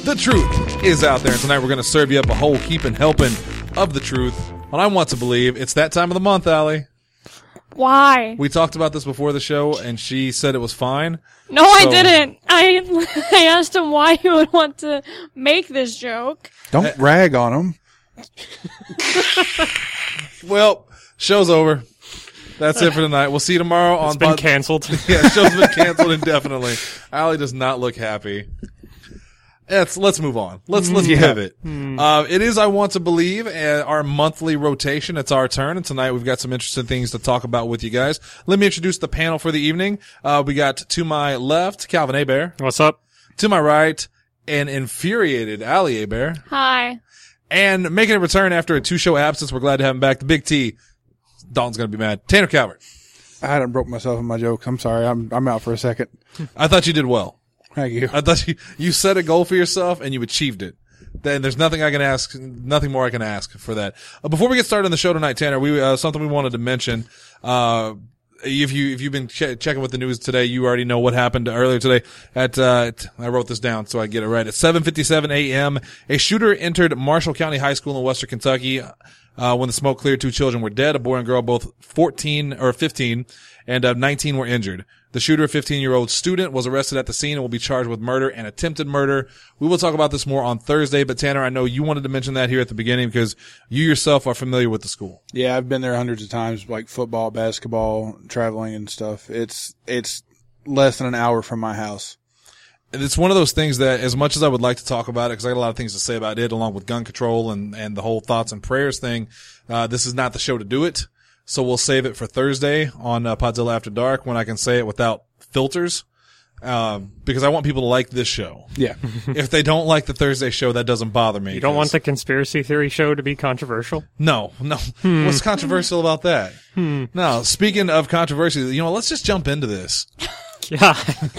The truth is out there, and tonight we're going to serve you up a whole heaping helping of the truth. And I want to believe it's that time of the month, Allie. Why? We talked about this before the show, and she said it was fine. No, I didn't. I asked him why he would want to make this joke. Don't rag on him. Well, show's over. That's it for tonight. We'll see you tomorrow on... It's been canceled. Yeah, show's been canceled indefinitely. Allie does not look happy. Let's move on. Let's have it. It is I Want to Believe, our monthly rotation. It's our turn, and tonight we've got some interesting things to talk about with you guys. Let me introduce the panel for the evening. We got to my left, Calvin Hebert. What's up? To my right, an infuriated Allie Hebert. Hi. And making a return after a 2-show absence, we're glad to have him back. The Big T. Dalton's gonna be mad. Tanner Calvert. I hadn't broke myself in my jokes. I'm sorry. I'm out for a second. I thought you did well. Thank you. I thought you set a goal for yourself and you achieved it. Then there's nothing I can ask, nothing more I can ask for that. Before we get started on the show tonight, Tanner, something we wanted to mention. If you've been checking with the news today, you already know what happened earlier today I wrote this down so I get it right. At 7:57 a.m., a shooter entered Marshall County High School in Western Kentucky. When the smoke cleared, 2 children were dead. A boy and girl, both 15 and 19 were injured. The shooter, a 15-year-old student, was arrested at the scene and will be charged with murder and attempted murder. We will talk about this more on Thursday, but Tanner, I know you wanted to mention that here at the beginning because you yourself are familiar with the school. Yeah, I've been there hundreds of times, like football, basketball, traveling and stuff. It's less than an hour from my house. It's one of those things that, as much as I would like to talk about it, because I got a lot of things to say about it, along with gun control and the whole thoughts and prayers thing, this is not the show to do it. So we'll save it for Thursday on Podzilla After Dark when I can say it without filters, because I want people to like this show. Yeah. If they don't like the Thursday show, that doesn't bother me. You don't want the conspiracy theory show to be controversial? No. What's controversial about that? No. Speaking of controversy, let's just jump into this. Yeah.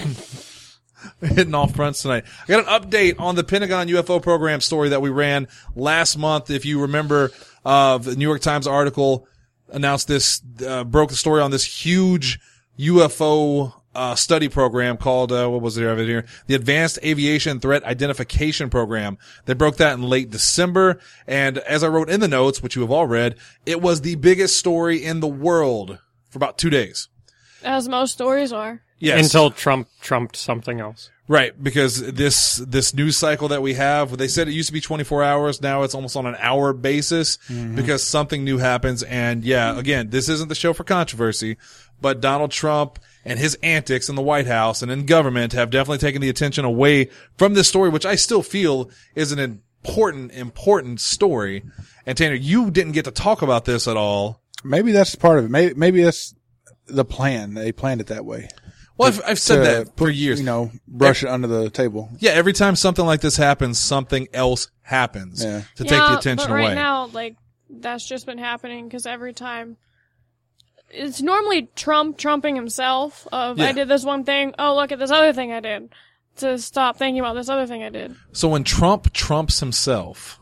Hitting all fronts tonight. I got an update on the Pentagon UFO program story that we ran last month. If you remember, the New York Times article announced this, broke the story on this huge UFO study program called, what was it over here? The Advanced Aviation Threat Identification Program. They broke that in late December. And as I wrote in the notes, which you have all read, it was the biggest story in the world for about 2 days. As most stories are. Yes. Until Trump trumped something else. Right, because this news cycle that we have, they said it used to be 24 hours. Now it's almost on an hour basis because something new happens. And yeah, again, this isn't the show for controversy, but Donald Trump and his antics in the White House and in government have definitely taken the attention away from this story, which I still feel is an important story. And Tanner, you didn't get to talk about this at all. Maybe that's part of it. Maybe that's the plan. They planned it that way. Well, I've said that for years. Brush it under the table. Yeah, every time something like this happens, something else happens to take the attention but right away. Now, that's just been happening because every time it's normally trumping himself I did this one thing. Oh, look at this other thing I did to stop thinking about this other thing I did. So when Trump trumps himself.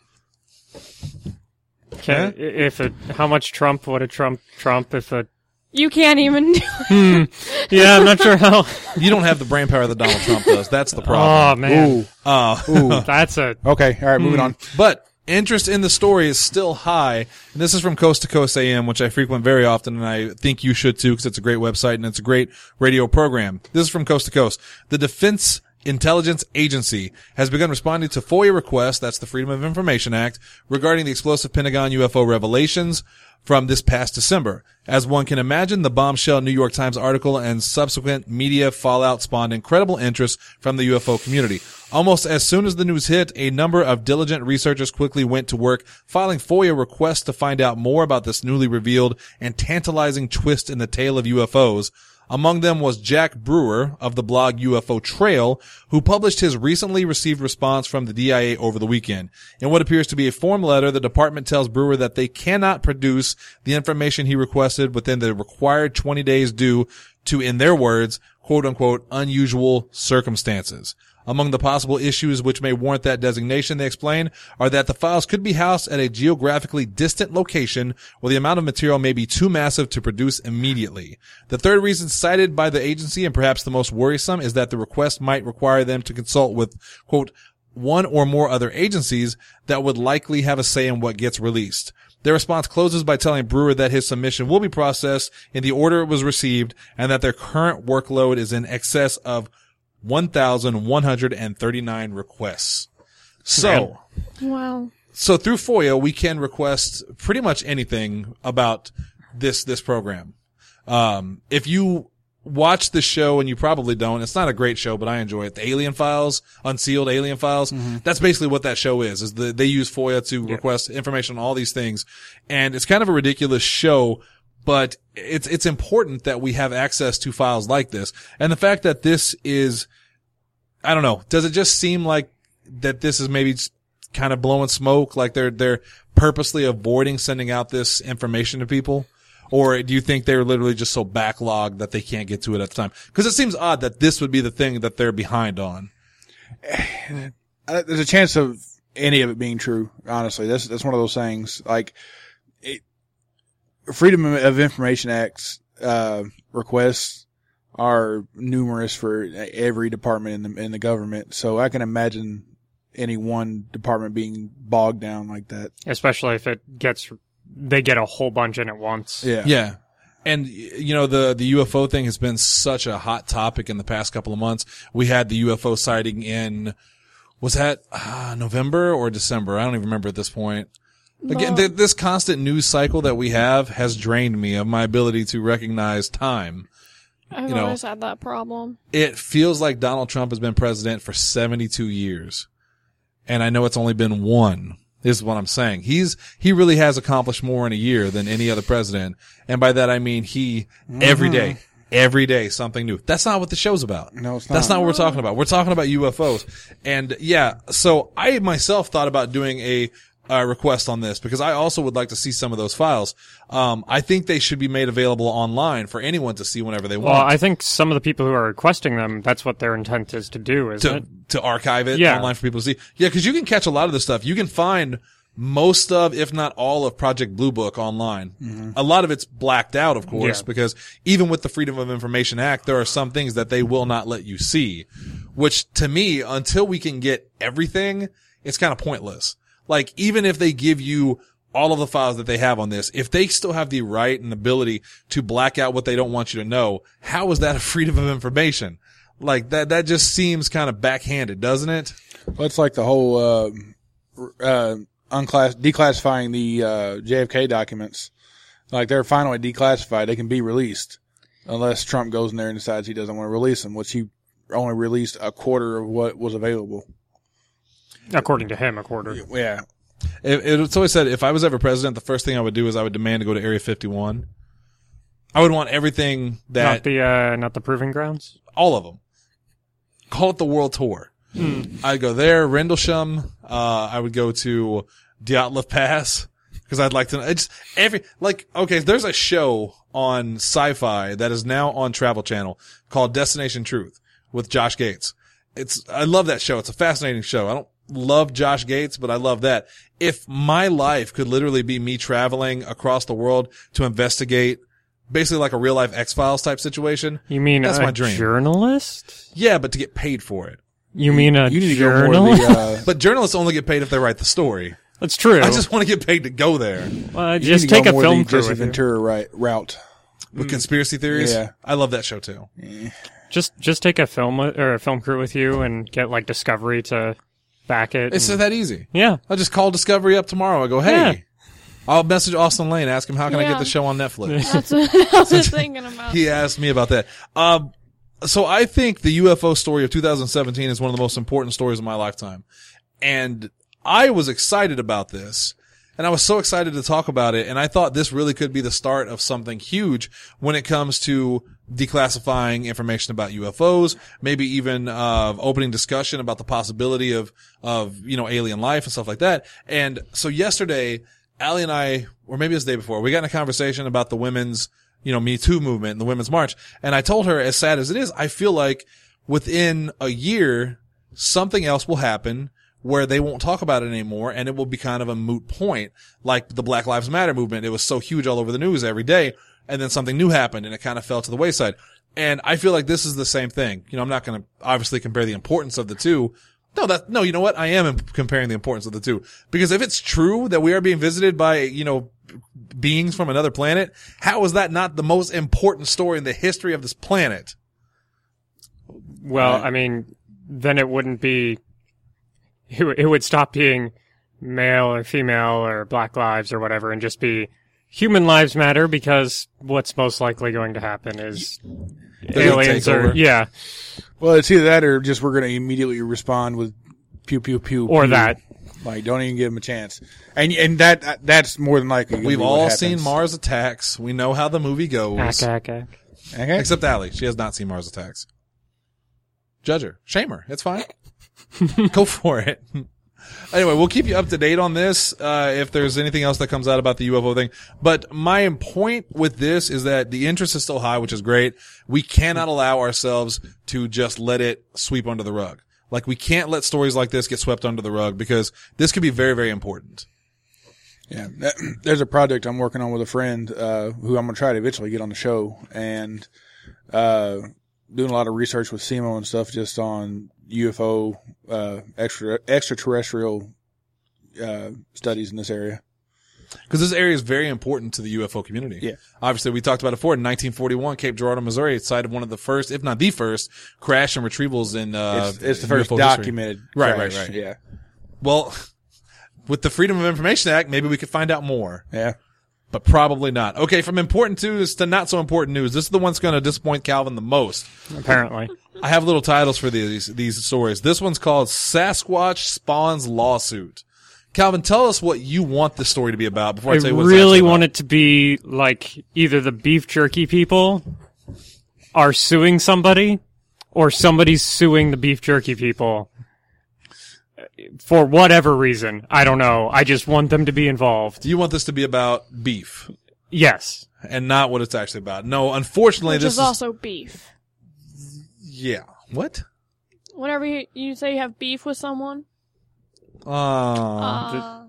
Okay. How much Trump would a Trump if a... You can't even do it. Yeah, I'm not sure how. You don't have the brain power that Donald Trump does. That's the problem. Oh, man. Ooh. That's a... Okay. All right. Moving on. But interest in the story is still high. And this is from Coast to Coast AM, which I frequent very often. And I think you should too, because it's a great website and it's a great radio program. This is from Coast to Coast. The Defense Intelligence Agency has begun responding to FOIA requests, that's the Freedom of Information Act, regarding the explosive Pentagon UFO revelations from this past December. As one can imagine, the bombshell New York Times article and subsequent media fallout spawned incredible interest from the UFO community. Almost as soon as the news hit, a number of diligent researchers quickly went to work filing FOIA requests to find out more about this newly revealed and tantalizing twist in the tale of UFOs. Among them was Jack Brewer of the blog UFO Trail, who published his recently received response from the DIA over the weekend. In what appears to be a form letter, the department tells Brewer that they cannot produce the information he requested within the required 20 days due to, in their words, quote-unquote, unusual circumstances. Among the possible issues which may warrant that designation, they explain, are that the files could be housed at a geographically distant location where the amount of material may be too massive to produce immediately. The third reason cited by the agency, and perhaps the most worrisome, is that the request might require them to consult with, quote, one or more other agencies that would likely have a say in what gets released. Their response closes by telling Brewer that his submission will be processed in the order it was received and that their current workload is in excess of 1,139 requests. So, Wow. so through FOIA, we can request pretty much anything about this program. If you watch the show, and you probably don't, it's not a great show, but I enjoy it. The Alien Files, Unsealed Alien Files. That's basically what that show is they use FOIA to request information on all these things. And it's kind of a ridiculous show, but it's important that we have access to files like this. And the fact that this is, I don't know, does it just seem like that this is maybe kind of blowing smoke, like they're purposely avoiding sending out this information to people? Or do you think they're literally just so backlogged that they can't get to it at the time? Because it seems odd that this would be the thing that they're behind on. There's a chance of any of it being true. Honestly, that's one of those things. Like, Freedom of Information Act's requests are numerous for every department in the government. So I can imagine any one department being bogged down like that. Especially if they get a whole bunch in at once. Yeah. Yeah. And, you know, the UFO thing has been such a hot topic in the past couple of months. We had the UFO sighting in, was that November or December? I don't even remember at this point. Again, this constant news cycle that we have has drained me of my ability to recognize time. I've always had that problem. It feels like Donald Trump has been president for 72 years. And I know it's only been one. Is what I'm saying. He really has accomplished more in a year than any other president. And by that I mean every day something new. That's not what the show's about. No, it's not. That's not what we're talking about. We're talking about UFOs. And yeah, so I myself thought about doing a request on this because I also would like to see some of those files. I think they should be made available online for anyone to see whenever they want. Well, I think some of the people who are requesting them, that's what their intent is to do, isn't it? To archive it Yeah. online for people to see. Yeah, because you can catch a lot of this stuff. You can find most of, if not all of Project Blue Book online. Mm-hmm. A lot of it's blacked out, of course, because even with the Freedom of Information Act, there are some things that they will not let you see, which to me, until we can get everything, it's kind of pointless. Like, even if they give you all of the files that they have on this, if they still have the right and ability to black out what they don't want you to know, how is that a freedom of information? Like, that just seems kind of backhanded, doesn't it? Well, it's like the whole, declassifying the, JFK documents. Like, they're finally declassified. They can be released unless Trump goes in there and decides he doesn't want to release them, which he only released a quarter of what was available. According to him, a quarter. Yeah. It's always said, if I was ever president, the first thing I would do is I would demand to go to Area 51. I would want everything that... Not the proving grounds? All of them. Call it the world tour. I'd go there, Rendlesham. I would go to Dyatlov Pass because I'd like to know. Okay, there's a show on Sci-Fi that is now on Travel Channel called Destination Truth with Josh Gates. I love that show. It's a fascinating show. I don't love Josh Gates, but I love that. If my life could literally be me traveling across the world to investigate basically like a real life X-Files type situation. You mean that's my dream. Journalist? Yeah, but to get paid for it. You mean you need journalist? To go more but journalists only get paid if they write the story. That's true. I just want to get paid to go there. Well, just take a film crew Jesse with Ventura route. With conspiracy theories? Yeah. I love that show too. Just take a film crew with you and get like Discovery to back it. It's that easy. Yeah. I'll just call Discovery up tomorrow. I go, hey. Yeah. I'll message Austin Lane, ask him how can I Yeah. get the show on Netflix. That's what I was thinking about. He asked me about that. So I think the UFO story of 2017 is one of the most important stories of my lifetime. And I was excited about this. And I was so excited to talk about it. And I thought this really could be the start of something huge when it comes to declassifying information about UFOs, maybe even opening discussion about the possibility of alien life and stuff like that. And so yesterday, Allie and I, or maybe it was the day before, we got in a conversation about the women's, Me Too movement and the Women's March. And I told her, as sad as it is, I feel like within a year, something else will happen where they won't talk about it anymore and it will be kind of a moot point. Like the Black Lives Matter movement. It was so huge all over the news every day. And then something new happened and it kind of fell to the wayside. And I feel like this is the same thing. I'm not going to obviously compare the importance of the two. No, you know what? I am comparing the importance of the two. Because if it's true that we are being visited by, beings from another planet, how is that not the most important story in the history of this planet? Well, I mean, then it wouldn't be, it would stop being male or female or Black Lives or whatever and just be human lives matter, because what's most likely going to happen is aliens or, yeah. Well, it's either that or just we're going to immediately respond with pew, pew, pew. Or pew. that. Like, don't even give them a chance. And that's more than likely. We've all seen Mars Attacks. We know how the movie goes. Okay. Except Allie. She has not seen Mars Attacks. Judge her. Shame her. It's fine. Go for it. Anyway, we'll keep you up to date on this, if there's anything else that comes out about the UFO thing. But my point with this is that the interest is still high, which is great. We cannot allow ourselves to just let it sweep under the rug. Like, we can't let stories like this get swept under the rug, because this could be very, very important. Yeah. There's a project I'm working on with a friend, who I'm going to try to eventually get on the show, and, doing a lot of research with SEMO and stuff just on UFO, extraterrestrial, studies in this area. Because this area is very important to the UFO community. Yeah. Obviously, we talked about it before. In 1941, Cape Girardeau, Missouri, cited one of the first, if not the first, crash and retrievals in it's the first UFO documented history. crash. Right. Yeah. Well, with the Freedom of Information Act, maybe we could find out more. Yeah. But probably not. Okay, from important news to not so important news. This is the one that's going to disappoint Calvin the most. Apparently. I have little titles for these stories. This one's called Sasquatch Spawns Lawsuit. Calvin, tell us what you want this story to be about before I tell you what it's really about. want it to be like either the beef jerky people are suing somebody or somebody's suing the beef jerky people for whatever reason. I don't know. I just want them to be involved. You want this to be about beef Yes. and not what it's actually about. No, unfortunately, Which this is also beef. Yeah. What? Whenever you say you have beef with someone. Yeah.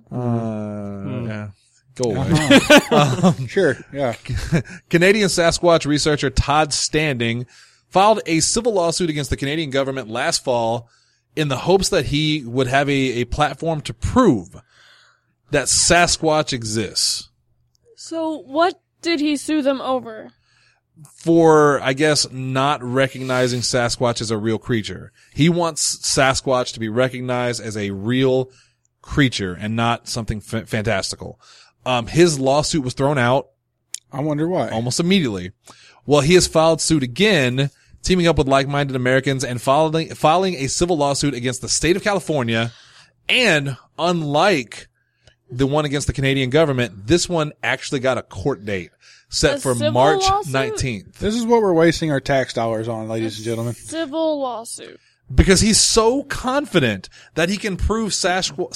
Go away. Sure. Yeah. Canadian Sasquatch researcher Todd Standing filed a civil lawsuit against the Canadian government last fall in the hopes that he would have a platform to prove that Sasquatch exists. So what did he sue them over? For, I guess, not recognizing Sasquatch as a real creature. He wants Sasquatch to be recognized as a real creature and not something fantastical. His lawsuit was thrown out. I wonder why. Almost immediately. Well, he has filed suit again, teaming up with like-minded Americans and filing a civil lawsuit against the state of California. And unlike the one against the Canadian government, this one actually got a court date set for March 19th. This is what we're wasting our tax dollars on, ladies and gentlemen. Civil lawsuit. Because he's so confident that he can prove Sasquatch,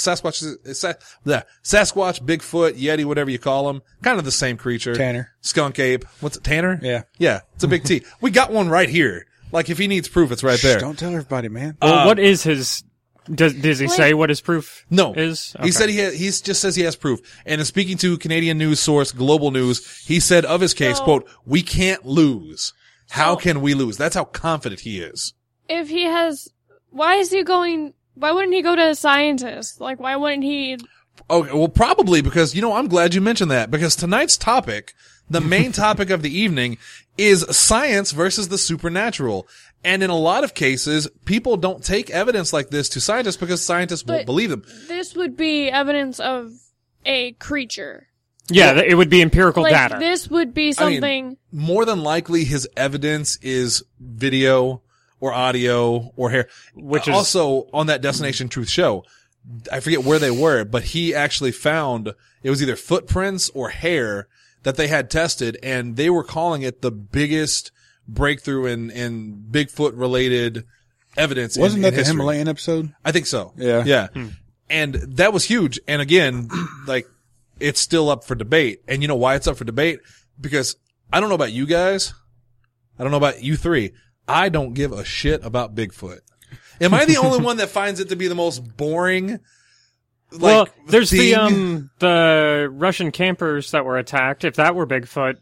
Bigfoot, Yeti, whatever you call him, kind of the same creature. Tanner. Skunk ape. What's it, Tanner? Yeah. Yeah, it's a big T. We got one right here. Like, if he needs proof, it's right there. Don't tell everybody, man. Well, what is his... Does he say what his proof No. is? He said he just says he has proof. And in speaking to Canadian news source Global News, he said of his case, quote, "We can't lose. How can we lose?" That's how confident he is. If he has, why wouldn't he go to a scientist? Like, why wouldn't he? Oh, well, probably because, I'm glad you mentioned that, because tonight's topic, the main topic of the evening, is science versus the supernatural. And in a lot of cases, people don't take evidence like this to scientists because scientists won't believe them. This would be evidence of a creature. Yeah, it would be empirical Like, data. this would be something. More than likely, his evidence is video or audio or hair. Which is also on that Destination Truth show. I forget where they were, but he actually found it was either footprints or hair that they had tested, and they were calling it the biggest breakthrough in Bigfoot related evidence. Wasn't that the history. Himalayan episode? I think so. Yeah. Yeah. And that was huge. And again, like, it's still up for debate. And you know why it's up for debate? Because I don't know about you guys. I don't know about you three. I don't give a shit about Bigfoot. Am I the only one that finds it to be the most boring? Well, there's thing? the Russian campers that were attacked. If that were Bigfoot,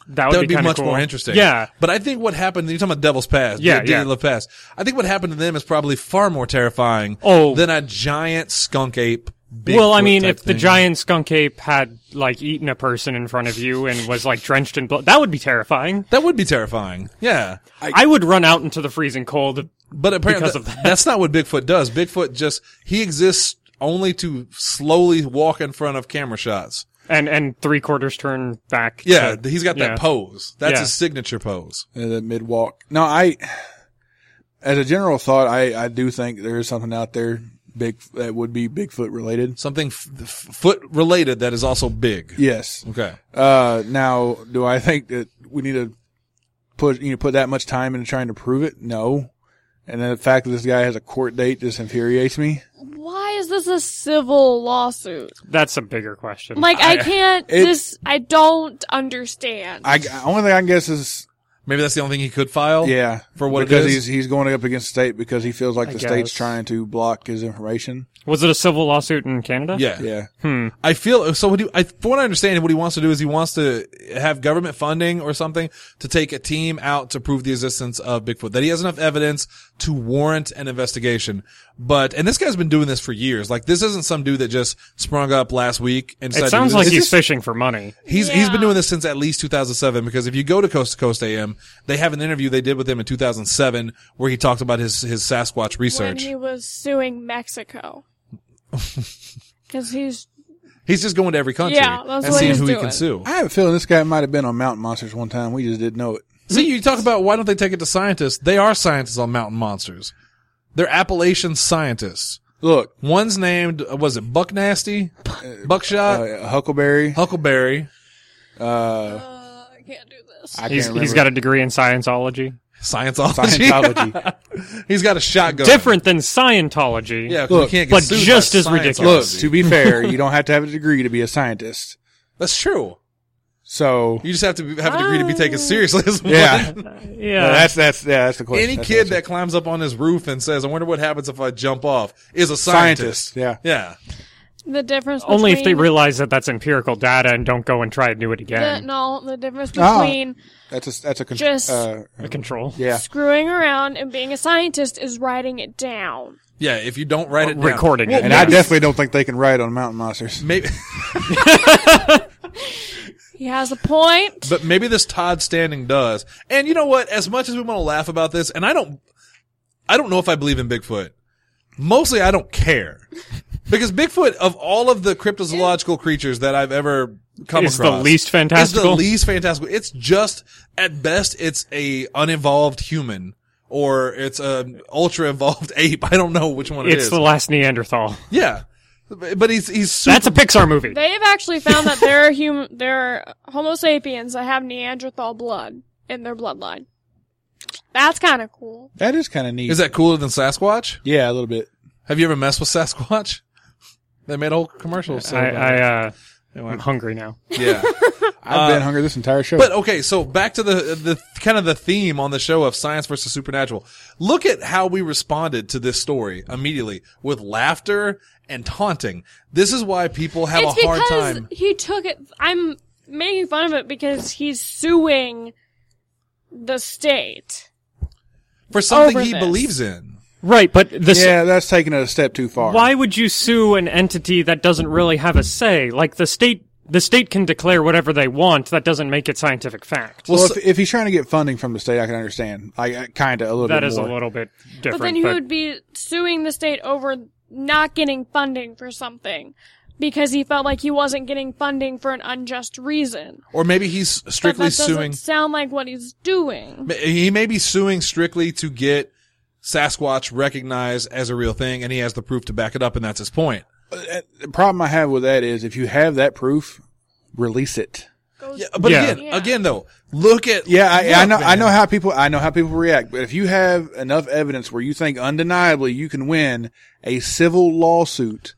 That would be kinda much cool. more interesting. Yeah. But I think what happened, you're talking about Devil's Pass. Yeah, Dearly yeah. Loved Pass. I think what happened to them is probably far more terrifying than a giant skunk ape. Well, I mean, Bigfoot if type the thing. giant skunk ape had, like, eaten a person in front of you and was, like, drenched in blood, that would be terrifying. That would be terrifying. Yeah. I would run out into the freezing cold. But apparently Because of that. that's not what Bigfoot does. Bigfoot he exists only to slowly walk in front of camera shots. And 3/4 turn back. Yeah, to- he's got that yeah. pose. That's Yeah. his signature pose. The mid walk. No, as a general thought, I do think there is something out there that would be Bigfoot related. Something foot related that is also big. Yes. Okay. Now, do I think that we need to put that much time into trying to prove it? No. And then the fact that this guy has a court date just infuriates me. Why is this a civil lawsuit? That's a bigger question. Like, I don't understand. Only thing I can guess is, Maybe that's the only thing he could file. yeah, For what it because is? he's going up against the state because he feels like I the state's guess. trying to block his information. Was it a civil lawsuit in Canada? Yeah. Yeah. I feel so. From what I understand, what he wants to do is he wants to have government funding or something to take a team out to prove the existence of Bigfoot. That he has enough evidence to warrant an investigation. And this guy's been doing this for years. Like, this isn't some dude that just sprung up last week and decided It sounds to do like this. he's fishing for money. He's Yeah. been doing this since at least 2007, because if you go to Coast AM, they have an interview they did with him in 2007 where he talked about his Sasquatch when research. he was suing Mexico. Because he's He's just going to every country Yeah, that's and what seeing he's who he doing. can sue. I have a feeling this guy might have been on Mountain Monsters one time. We just didn't know it. See, you talk about why don't they take it to scientists? They are scientists on Mountain Monsters. They're Appalachian scientists. Look, One's named, was it Buck Nasty? Buckshot? Huckleberry. Huckleberry? I can't do this. I can't He's remember. got a degree in Scientology. Scientology? Scientology. He's got a shotgun. Different than Scientology. Yeah, 'cause Look, we can't get but sued just by as ridiculous. Look, Scientology. to be fair, you don't have to have a degree to be a scientist. That's true. So, You just have to have a degree to be taken seriously as one. yeah. Yeah. That's the question. Any That's the kid answer. that climbs up on his roof and says, I wonder what happens if I jump off, is a scientist. yeah. Yeah. The difference Only if they between realize that that's empirical data and don't go and try to do it again. the difference Ah. between That's a Just- A control. yeah. screwing around and being a scientist is writing it down. Yeah, if you don't write it down. Recording it. And I definitely don't think they can ride on Mountain Monsters. Maybe, He has a point. but maybe this Todd Standing does. And you know what? As much as we want to laugh about this, and I don't know if I believe in Bigfoot. Mostly I don't care. Because Bigfoot, of all of the cryptozoological creatures that I've ever come Is across, the least fantastical? It's the least fantastical. It's just, at best, it's a unevolved human. Or it's an ultra evolved ape. I don't know which one it It's is. the last Neanderthal. Yeah. But he's super. That's a Pixar movie. They've actually found that there are Homo sapiens that have Neanderthal blood in their bloodline. That's kind of cool. That is kind of neat. Is that cooler than Sasquatch? Yeah, a little bit. Have you ever messed with Sasquatch? They made a whole commercial. So I'm hungry now. yeah. I've been hungry this entire show. But okay, so back to the kind of the theme on the show of science versus supernatural. Look at how we responded to this story immediately with laughter and taunting. This is why people have It's a hard because time. he took it. I'm making fun of it because he's suing the state. For something over he this. believes in. Right, but yeah, that's taking it a step too far. why would you sue an entity that doesn't really have a say? Like the state can declare whatever they want. That doesn't make it scientific fact. Well, if he's trying to get funding from the state, I can understand. Kind of a little That bit is more. a little bit different. But then he would be suing the state over not getting funding for something because he felt like he wasn't getting funding for an unjust reason. Or maybe he's strictly but that doesn't suing. sound like what he's doing. He may be suing strictly to get Sasquatch recognized as a real thing, and he has the proof to back it up, and that's his point. The problem I have with that is if you have that proof, release it. Yeah, but Yeah. again though, look at I know man. how people react, but if you have enough evidence where you think undeniably you can win a civil lawsuit,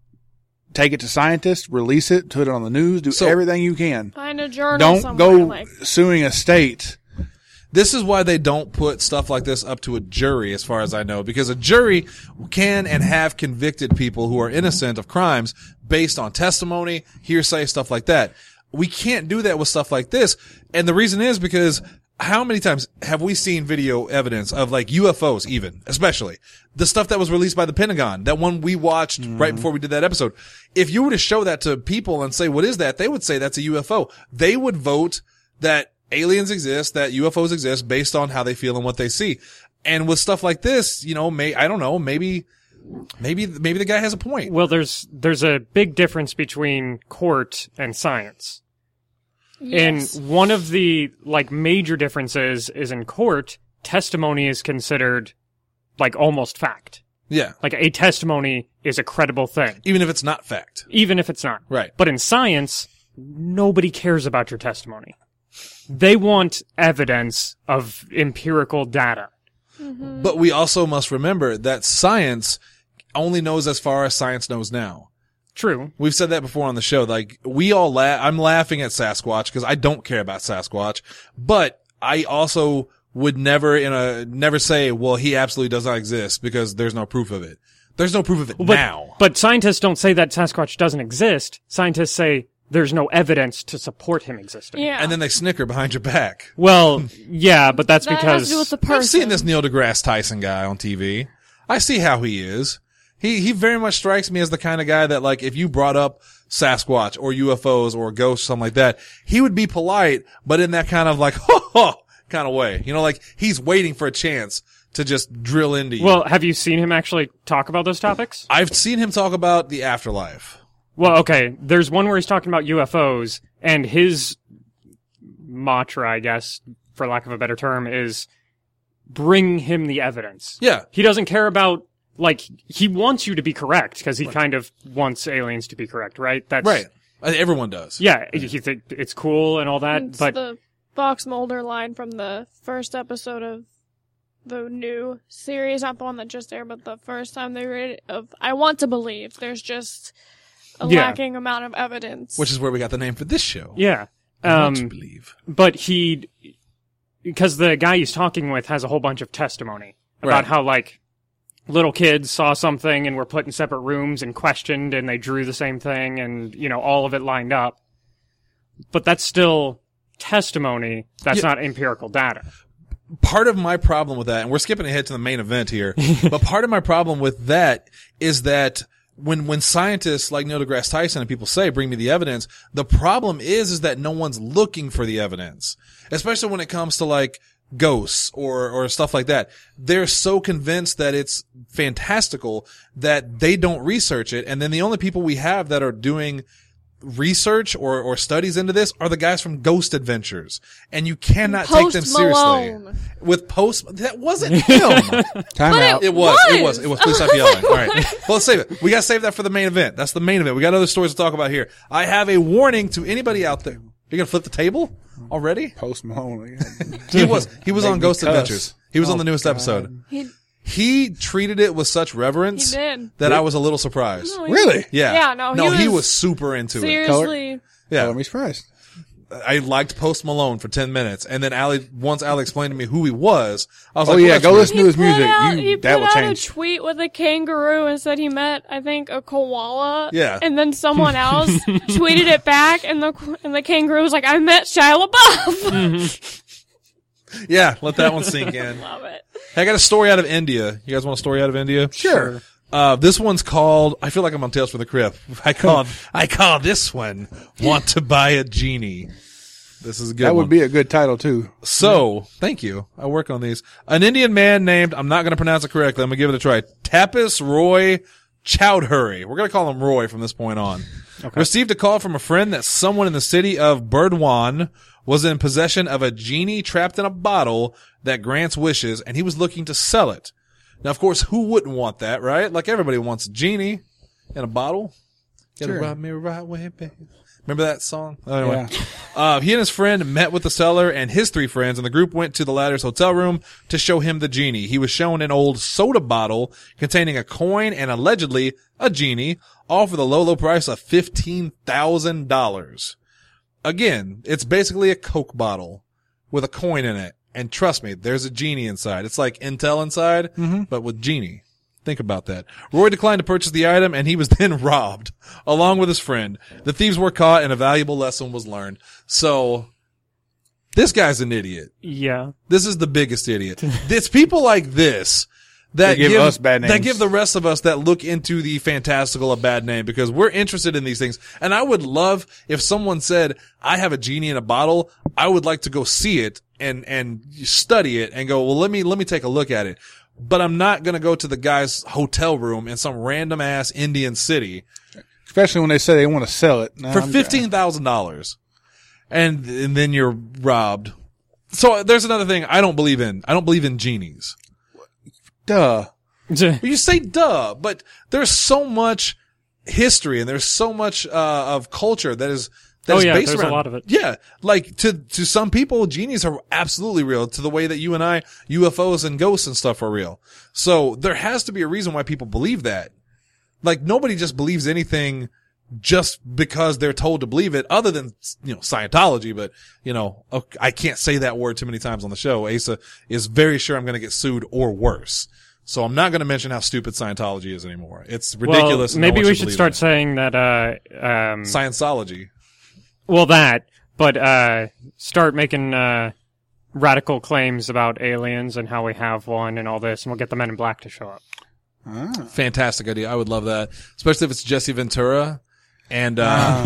take it to scientists, release it, put it on the news, do everything you can. Find a journal Don't somewhere. go like, suing a state. This is why they don't put stuff like this up to a jury, as far as I know, because a jury can and have convicted people who are innocent of crimes based on testimony, hearsay, stuff like that. We can't do that with stuff like this. And the reason is because how many times have we seen video evidence of like UFOs even, especially the stuff that was released by the Pentagon, that one we watched right before we did that episode. If you were to show that to people and say, what is that? They would say that's a UFO. They would vote that aliens exist, that UFOs exist based on how they feel and what they see. And with stuff like this, I don't know, maybe the guy has a point. Well, there's a big difference between court and science. Yes. And one of the major differences is in court, testimony is considered almost fact. Yeah. A testimony is a credible thing. Even if it's not fact. Even if it's not. Right. But in science, nobody cares about your testimony. They want evidence of empirical data. Mm-hmm. But we also must remember that science only knows as far as science knows now. True. We've said that before on the show. We all I'm laughing at Sasquatch because I don't care about Sasquatch, but I also would never say, well, he absolutely does not exist because there's no proof of it. There's no proof of it now. But scientists don't say that Sasquatch doesn't exist. Scientists say there's no evidence to support him existing. Yeah. And then they snicker behind your back. Well, yeah, but that's that because has to do with the person. I've seen this Neil deGrasse Tyson guy on TV. I see how he is. He very much strikes me as the kind of guy that if you brought up Sasquatch or UFOs or ghosts, something like that, he would be polite, but in that kind of kind of way. He's waiting for a chance to just drill into you. Well, have you seen him actually talk about those topics? I've seen him talk about the afterlife. Well, okay. There's one where he's talking about UFOs, and his mantra, I guess, for lack of a better term, is bring him the evidence. Yeah. He doesn't care about, he wants you to be correct, because he kind of wants aliens to be correct, right? That's Right. Everyone does. Yeah, he think it's cool and all that, It's but the Fox Mulder line from the first episode of the new series, not the one that just aired, but the first time they read it, of I want to believe. There's just a Yeah. lacking amount of evidence. Which is where we got the name for this show. yeah. I want to believe. But because the guy he's talking with has a whole bunch of testimony about Right. how, little kids saw something and were put in separate rooms and questioned and they drew the same thing and, all of it lined up. But that's still testimony. That's not empirical data. Part of my problem with that, and we're skipping ahead to the main event here, but part of my problem with that is that when scientists like Neil deGrasse Tyson and people say, bring me the evidence, the problem is that no one's looking for the evidence. Especially when it comes to ghosts or stuff like that. They're so convinced that it's fantastical that they don't research it. And then the only people we have that are doing research or studies into this are the guys from Ghost Adventures. And you cannot take them seriously. Malone. With that wasn't him. Time out. It was. Please stop yelling. All right. Well, let's save it. We gotta save that for the main event. That's the main event. We got other stories to talk about here. I have a warning to anybody out there. You're gonna flip the table already? Post Malone. He was on me Ghost cuss. Adventures. He was on Oh, the newest God. episode. He He treated it with such reverence He did. that I was a little surprised. No, he- Really? Yeah. Yeah, no, he was was super into it. Seriously. Yeah. Let me surprised. I liked Post Malone for 10 minutes. And then once Allie explained to me who he was, I was Oh like, yeah, well, go that's listen to his music. He That put will out change. a tweet with a kangaroo and said he met, I think, a koala. Yeah. And then someone else tweeted it back, and the kangaroo was like, I met Shia LaBeouf. weird. Yeah, let that one sink in. Love it. Hey, I got a story out of India. You guys want a story out of India? Sure. This one's called, I feel like I'm on Tales from the Crypt. I call this one, Want to Buy a Genie. This is a good That one. would be a good title too. So, thank you. I work on these. An Indian man named, I'm not going to pronounce it correctly, I'm going to give it a try, Tapas Roy Chowdhury. We're going to call him Roy from this point on. Okay. Received a call from a friend that someone in the city of Burdwan was in possession of a genie trapped in a bottle that grants wishes, and he was looking to sell it. Now, of course, who wouldn't want that, right? Like, everybody wants a genie in a bottle. Gotta Sure. ride me right way, baby. Remember that song? Anyway. Yeah. He and his friend met with the seller and his three friends, and the group went to the latter's hotel room to show him the genie. He was shown an old soda bottle containing a coin and allegedly a genie, all for the low price of $15,000. Again, it's basically a Coke bottle with a coin in it. And trust me, there's a genie inside. It's like Intel inside, but with genie. Think about that. Roy declined to purchase the item, and he was then robbed, along with his friend. The thieves were caught, and a valuable lesson was learned. So, this guy's an idiot. Yeah. This is the biggest idiot. It's people like this that They give us bad names. That give the rest of us that look into the fantastical a bad name, because we're interested in these things. And I would love if someone said, I have a genie in a bottle. I would like to go see it and study it and go, well, let me take a look at it. But I'm not going to go to the guy's hotel room in some random ass Indian city. Especially when they say they want to sell it. For $15,000. And then you're robbed. So there's another thing I don't believe in. I don't believe in genies. Duh. You say duh, but there's so much history and there's so much of culture that is based there's around a lot of it. Yeah, like to some people, genies are absolutely real. To the way that you and I, UFOs and ghosts and stuff are real. So there has to be a reason why people believe that. Like nobody just believes anything just because they're told to believe it, other than, Scientology. But, I can't say that word too many times on the show. Asa is very sure I'm going to get sued or worse. So I'm not going to mention how stupid Scientology is anymore. It's ridiculous. Well, maybe we should start saying that, Scientology. Well, but start making, radical claims about aliens and how we have one and all this, and we'll get the Men in Black to show up. Fantastic idea. I would love that. Especially if it's Jesse Ventura and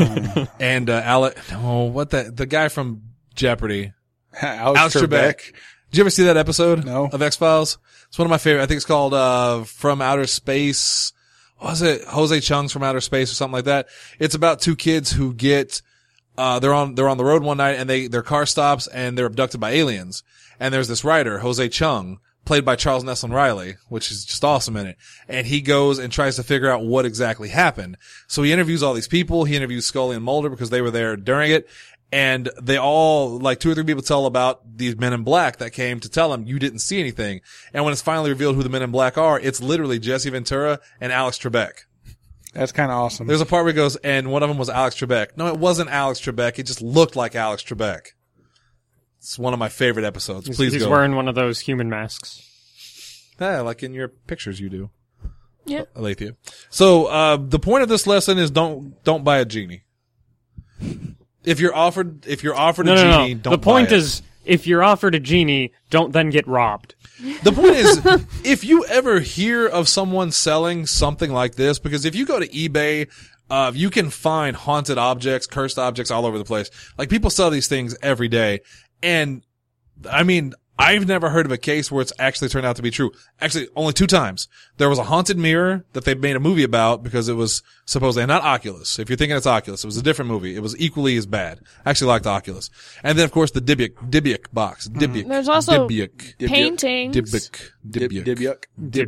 Alec, the guy from Jeopardy. Alex Trebek. Did you ever see that episode No. of X-Files? It's one of my favorite. I think it's called, From Outer Space. What was it? Jose Chung's From Outer Space or something like that. It's about two kids who get, they're on the road one night and their car stops and they're abducted by aliens. And there's this writer, Jose Chung, played by Charles Nesson Riley, which is just awesome in it. And he goes and tries to figure out what exactly happened. So he interviews all these people. He interviews Scully and Mulder because they were there during it. And they all, like 2 or 3 people tell about these Men in Black that came to tell him you didn't see anything. And when it's finally revealed who the Men in Black are, it's literally Jesse Ventura and Alex Trebek. That's kind of awesome. There's a part where he goes, and one of them was Alex Trebek. No, it wasn't Alex Trebek. It just looked like Alex Trebek. It's one of my favorite episodes. Please He's go. wearing one of those human masks. Yeah, like in your pictures you do. Yeah. Alethea. So, the point of this lesson is don't buy a genie. If you're offered a genie, don't buy it. The point is, if you're offered a genie, don't then get robbed. The point is, if you ever hear of someone selling something like this, because if you go to eBay, you can find haunted objects, cursed objects all over the place. Like people sell these things every day. And I mean, I've never heard of a case where it's actually turned out to be true. Actually, only 2 times. There was a haunted mirror that they made a movie about because it was supposedly not Oculus. If you're thinking it's Oculus, it was a different movie. It was equally as bad. I actually liked Oculus. And then, of course, the Dybbuk box. Dybbuk. There's also Dybbuk. paintings. Dybbuk.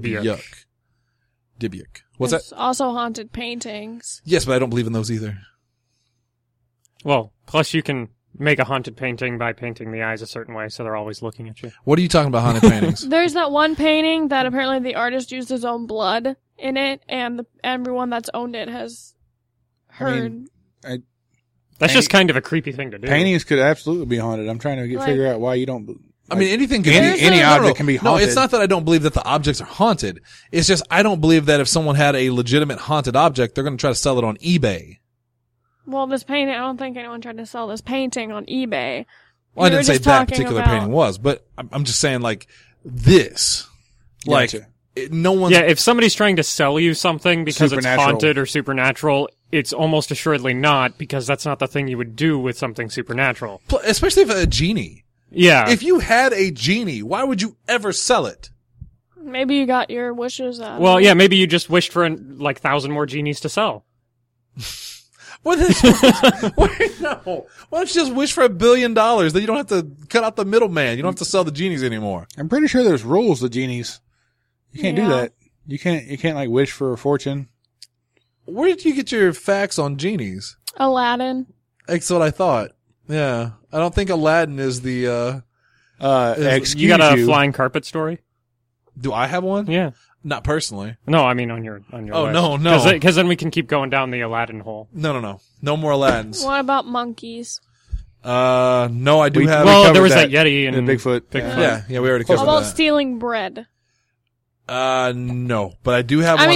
What's There's that? also haunted paintings. Yes, but I don't believe in those either. Well, plus you can make a haunted painting by painting the eyes a certain way, so they're always looking at you. What are you talking about, haunted paintings? There's that one painting that apparently the artist used his own blood in it, and everyone that's owned it has heard. That's just kind of a creepy thing to do. Paintings could absolutely be haunted. I'm trying to figure out why you don't. I mean, anything can any object can be haunted. No, it's not that I don't believe that the objects are haunted. It's just I don't believe that if someone had a legitimate haunted object, they're going to try to sell it on eBay. Well, this painting, I don't think anyone tried to sell this painting on eBay. Well, I didn't say that particular painting was, but I'm just saying like this. Like, Gotcha. no one. Yeah, if somebody's trying to sell you something because it's Supernatural. haunted or supernatural, it's almost assuredly not, because that's not the thing you would do with something supernatural. Especially if a genie. Yeah. If you had a genie, why would you ever sell it? Maybe you got your wishes out. Well, yeah, maybe you just wished for 1,000 more genies to sell. What is, no. Why don't you just wish for $1 billion? Then you don't have to cut out the middleman. You don't have to sell the genies anymore. I'm pretty sure there's rules to genies. You can't do Yeah. that. You can't like wish for a fortune. Where did you get your facts on genies? Aladdin. That's what I thought. Yeah. I don't think Aladdin is the, Excuse You got a flying carpet story? do I have one? Yeah. Not personally. No, I mean on your Oh, list. no. Because then we can keep going down the Aladdin hole. No. No more Aladdins. What about monkeys? No, I do We- have. Well, covered there was that that Yeti and in Bigfoot. Bigfoot. yeah, we already What covered about that. stealing bread? No, but I do have I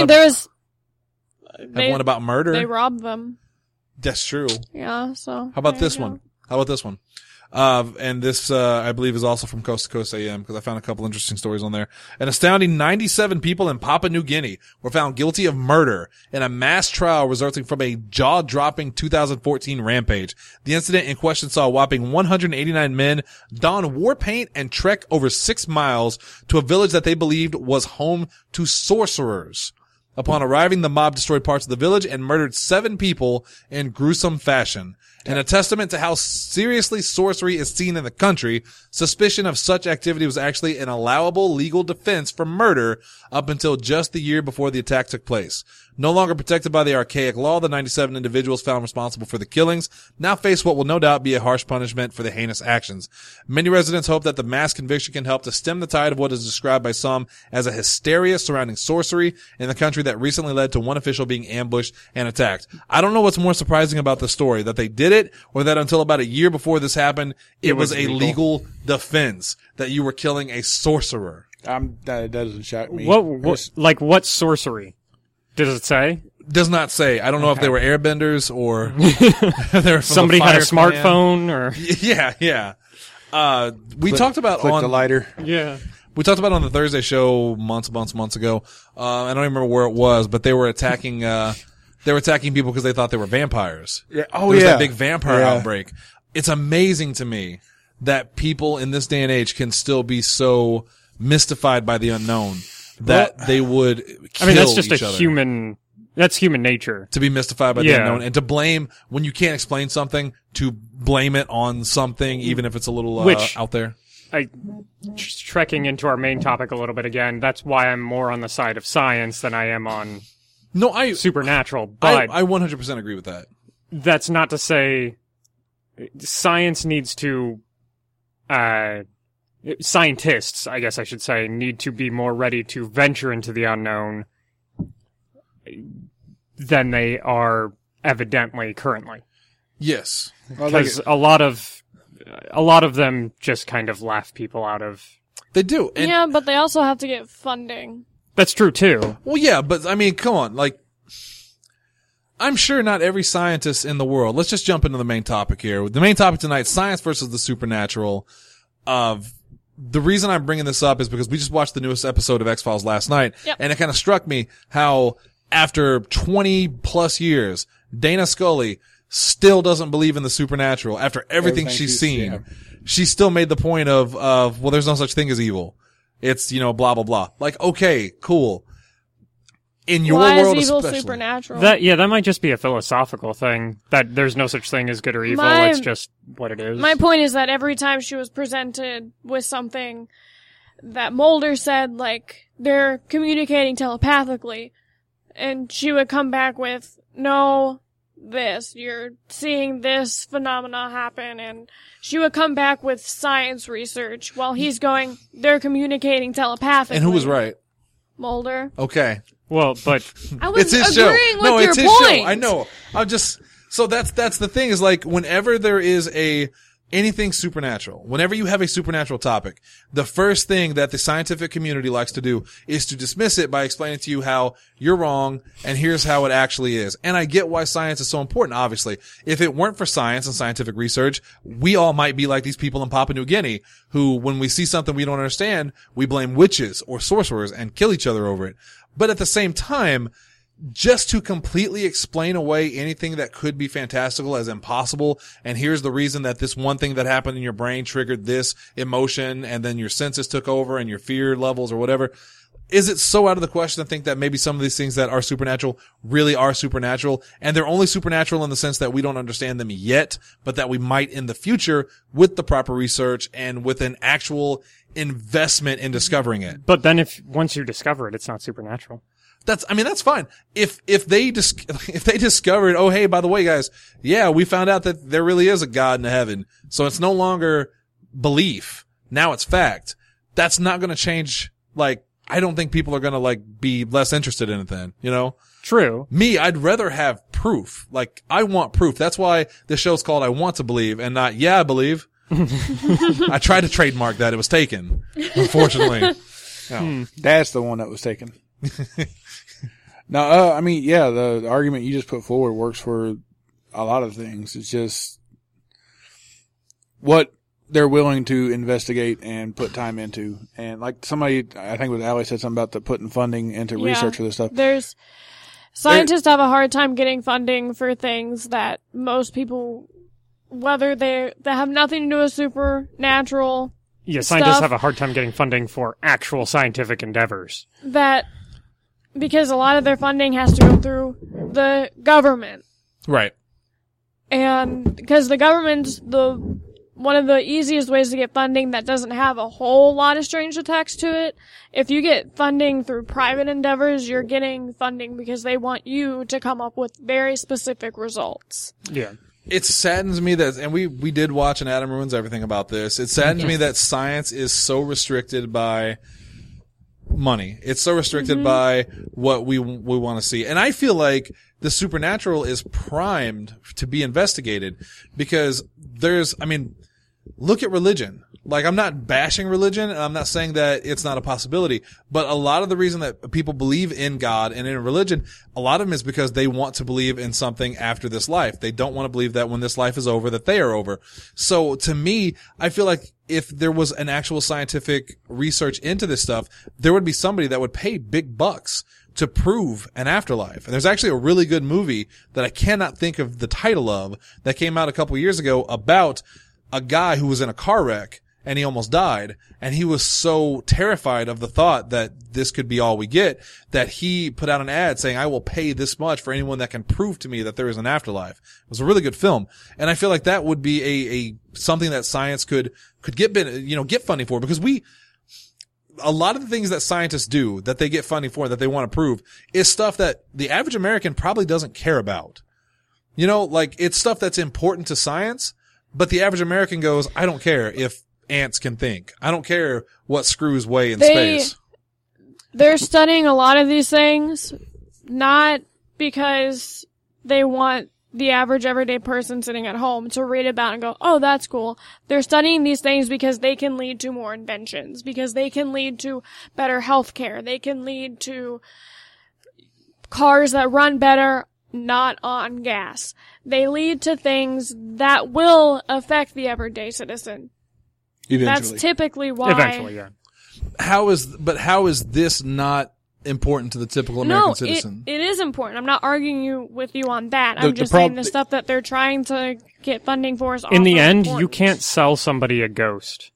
one. mean, one about murder. They robbed them. That's true. Yeah, so. How about this one? And this, I believe is also from Coast to Coast AM because I found a couple interesting stories on there. An astounding 97 people in Papua New Guinea were found guilty of murder in a mass trial resulting from a jaw-dropping 2014 rampage. The incident in question saw a whopping 189 men don war paint and trek over 6 miles to a village that they believed was home to sorcerers. Upon arriving, the mob destroyed parts of the village and murdered 7 people in gruesome fashion. In a testament to how seriously sorcery is seen in the country, suspicion of such activity was actually an allowable legal defense for murder up until just the year before the attack took place. No longer protected by the archaic law, the 97 individuals found responsible for the killings now face what will no doubt be a harsh punishment for the heinous actions. Many residents hope that the mass conviction can help to stem the tide of what is described by some as a hysteria surrounding sorcery in the country that recently led to one official being ambushed and attacked. I don't know what's more surprising about the story, that they did it or that until about a year before this happened, it was a legal defense that you were killing a sorcerer. That doesn't shock me. What sorcery? Does it say? Does not say. I don't know if they were airbenders or they were somebody had a smartphone or yeah. We talked about on the lighter. Yeah. We talked about on the Thursday show months ago. I don't even remember where it was, but they were attacking people because they thought they were vampires. Yeah. There was that big vampire outbreak. It's amazing to me that people in this day and age can still be so mystified by the unknown that they would kill that's just each other. That's human nature. To be mystified by the unknown and to blame, when you can't explain something, to blame it on something, even if it's a little out there. Trekking into our main topic a little bit again, that's why I'm more on the side of science than I am on supernatural. But I 100% agree with that. That's not to say science needs to scientists, I guess I should say, need to be more ready to venture into the unknown than they are evidently currently. Yes. Because a lot of them just kind of laugh people out of... They do. And yeah, but they also have to get funding. That's true, too. Well, yeah, but, I mean, come on, I'm sure not every scientist in the world... Let's just jump into the main topic here. The main topic tonight, science versus the supernatural. The reason I'm bringing this up is because we just watched the newest episode of X-Files last night, and it kind of struck me how after 20 plus years, Dana Scully still doesn't believe in the supernatural after everything she's seen. Yeah. She still made the point of, well, there's no such thing as evil. It's, blah, blah, blah. Okay, cool. In your world, is evil especially. Supernatural? That might just be a philosophical thing, that there's no such thing as good or evil, it's just what it is. My point is that every time she was presented with something that Mulder said, they're communicating telepathically, and she would come back with, no, you're seeing this phenomena happen, and she would come back with science research while he's going, they're communicating telepathically. And who was right? Mulder. Okay. Well, but I was it's his agreeing show. with it's your his point. show. I know. So that's the thing is whenever there is anything supernatural, whenever you have a supernatural topic, the first thing that the scientific community likes to do is to dismiss it by explaining to you how you're wrong and here's how it actually is. And I get why science is so important, obviously. If it weren't for science and scientific research, we all might be like these people in Papua New Guinea who, when we see something we don't understand, we blame witches or sorcerers and kill each other over it. But at the same time, just to completely explain away anything that could be fantastical as impossible, and here's the reason that this one thing that happened in your brain triggered this emotion, and then your senses took over and your fear levels or whatever, is it so out of the question to think that maybe some of these things that are supernatural really are supernatural, and they're only supernatural in the sense that we don't understand them yet, but that we might in the future with the proper research and with an actual investment in discovering it. But then once you discover it, it's not supernatural. That's fine. If they discovered, oh, hey, by the way, guys, yeah, we found out that there really is a God in heaven. So it's no longer belief. Now it's fact. That's not going to change. I don't think people are going to be less interested in it then, True. Me, I'd rather have proof. I want proof. That's why this show's called I Want to Believe and not Yeah, I Believe. I tried to trademark that. It was taken, unfortunately. Oh. That's the one that was taken. No, I mean, yeah, the argument you just put forward works for a lot of things. It's just what they're willing to investigate and put time into. And like somebody, I think it was Allie, said something about the putting funding into research for this stuff. Scientists have a hard time getting funding for things that most people, whether they have nothing to do with supernatural. Yeah, scientists have a hard time getting funding for actual scientific endeavors. Because a lot of their funding has to go through the government. Right. And because the government's one of the easiest ways to get funding that doesn't have a whole lot of strings attached to it. If you get funding through private endeavors, you're getting funding because they want you to come up with very specific results. Yeah. It saddens me that, and we did watch an Adam Ruins Everything about this. It saddens me that science is so restricted by money. It's so restricted by what we want to see. And I feel like the supernatural is primed to be investigated because look at religion. Like, I'm not bashing religion, and I'm not saying that it's not a possibility, but a lot of the reason that people believe in God and in religion, a lot of them is because they want to believe in something after this life. They don't want to believe that when this life is over, that they are over. So to me, I feel like if there was an actual scientific research into this stuff, there would be somebody that would pay big bucks to prove an afterlife. And there's actually a really good movie that I cannot think of the title of that came out a couple years ago about a guy who was in a car wreck and he almost died. And he was so terrified of the thought that this could be all we get that he put out an ad saying, I will pay this much for anyone that can prove to me that there is an afterlife. It was a really good film. And I feel like that would be something that science could get funding for, because a lot of the things that scientists do that they get funding for, that they want to prove, is stuff that the average American probably doesn't care about. Like, it's stuff that's important to science, but the average American goes, I don't care if ants can think. I don't care what screws weigh in space. They're studying a lot of these things, not because they want the average everyday person sitting at home to read about and go, oh, that's cool. They're studying these things because they can lead to more inventions, because they can lead to better healthcare. They can lead to cars that run better, not on gas. They lead to things that will affect the everyday citizen. Eventually. That's typically why. Eventually, yeah. How is this not important to the typical American citizen? It is important. I'm not arguing with you on that. I'm just saying the stuff that they're trying to get funding for is also in the end, important. you can't sell somebody a ghost.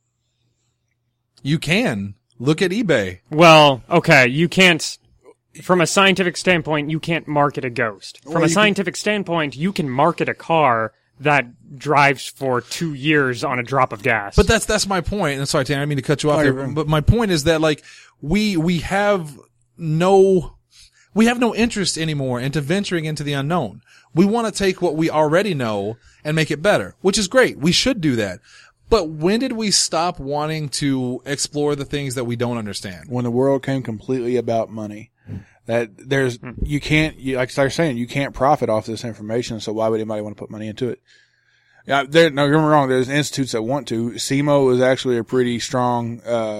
You can. Look at eBay. Well, okay, you can't. From a scientific standpoint, you can't market a ghost. From a scientific standpoint, you can market a car that drives for 2 years on a drop of gas. But that's my point. And sorry, Tanner, I didn't mean to cut you off there. But my point is that, like, we have no interest anymore into venturing into the unknown. We want to take what we already know and make it better, which is great. We should do that. But when did we stop wanting to explore the things that we don't understand? When the world came completely about money. That you can't, like I was saying, you can't profit off this information, so why would anybody want to put money into it? Yeah, don't get me wrong, there's institutes that want to. SEMO is actually a pretty strong,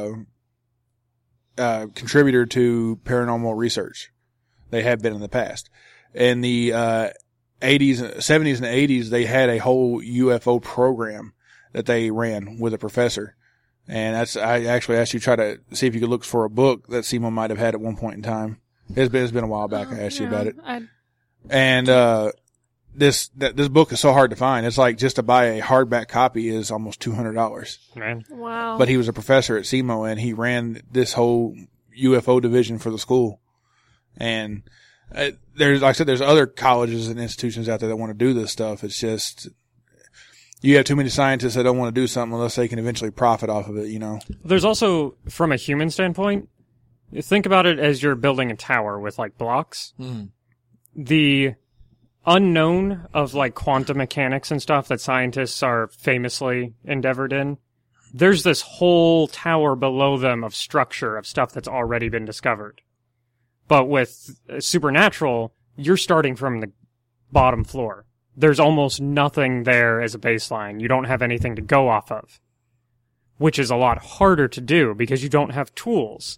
contributor to paranormal research. They have been in the past. In the, 70s and 80s, they had a whole UFO program that they ran with a professor. And I actually asked you to try to see if you could look for a book that SEMO might have had at one point in time. It's been a while back. I asked you about it. And, this book is so hard to find. It's like just to buy a hardback copy is almost $200. Man. Wow. But he was a professor at SEMO and he ran this whole UFO division for the school. And, like I said, there's other colleges and institutions out there that want to do this stuff. It's just, you have too many scientists that don't want to do something unless they can eventually profit off of it, There's also, from a human standpoint, think about it as you're building a tower with, like, blocks. Mm. The unknown of, like, quantum mechanics and stuff that scientists are famously endeavored in, there's this whole tower below them of structure of stuff that's already been discovered. But with Supernatural, you're starting from the bottom floor. There's almost nothing there as a baseline. You don't have anything to go off of. Which is a lot harder to do because you don't have tools.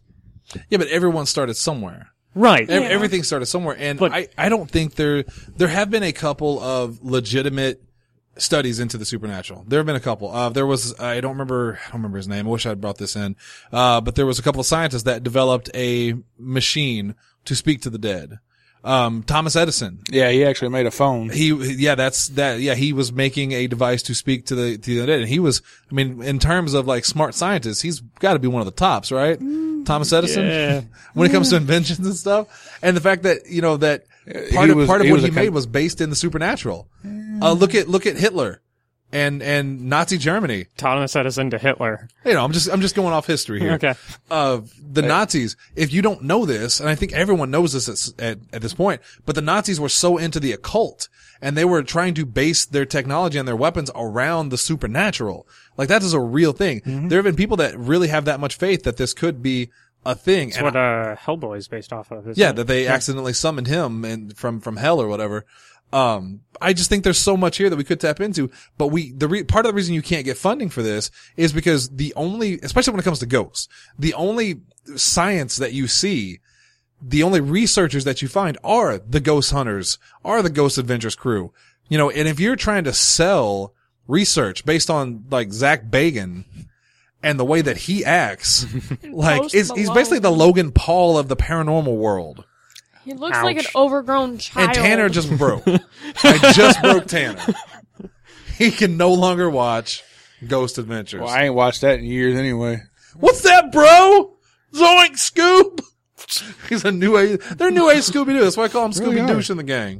Yeah, but everyone started somewhere. Right. Everything started somewhere. And But- I don't think there have been a couple of legitimate studies into the supernatural. There have been a couple. There was, I don't remember his name. I wish I'd brought this in. But there was a couple of scientists that developed a machine to speak to the dead. Thomas Edison. Yeah, he actually made a phone. He was making a device to speak to the dead. And he was, I mean, in terms of like smart scientists, he's got to be one of the tops, right? Thomas Edison. Yeah. When it comes to inventions and stuff. And the fact that, you know, that part of what he made was based in the supernatural. Look at Hitler and Nazi Germany. Thomas Edison to Hitler. You know, I'm just going off history here. Okay. The Nazis, if you don't know this, and I think everyone knows this at this point, but the Nazis were so into the occult and they were trying to base their technology and their weapons around the supernatural. Like that is a real thing. Mm-hmm. There have been people that really have that much faith that this could be a thing. That's And what Hellboy is based off of. yeah, that they accidentally summoned him and from hell or whatever. I just think there's so much here that we could tap into, but part of the reason you can't get funding for this is because especially when it comes to ghosts, the only science that you see, the only researchers that you find are the ghost hunters, are the Ghost Adventures crew. You know, and if you're trying to sell research based on like Zach Bagan and the way that he acts, like he's basically the Logan Paul of the paranormal world. He looks Ouch. like an overgrown child. And Tanner just broke. I just broke Tanner. He can no longer watch Ghost Adventures. Well, I ain't watched that in years anyway. What's that, bro? Zoink Scoop. He's a new age. They're new age Scooby-Doo. That's why I call him Really Scooby are. Douche in the gang.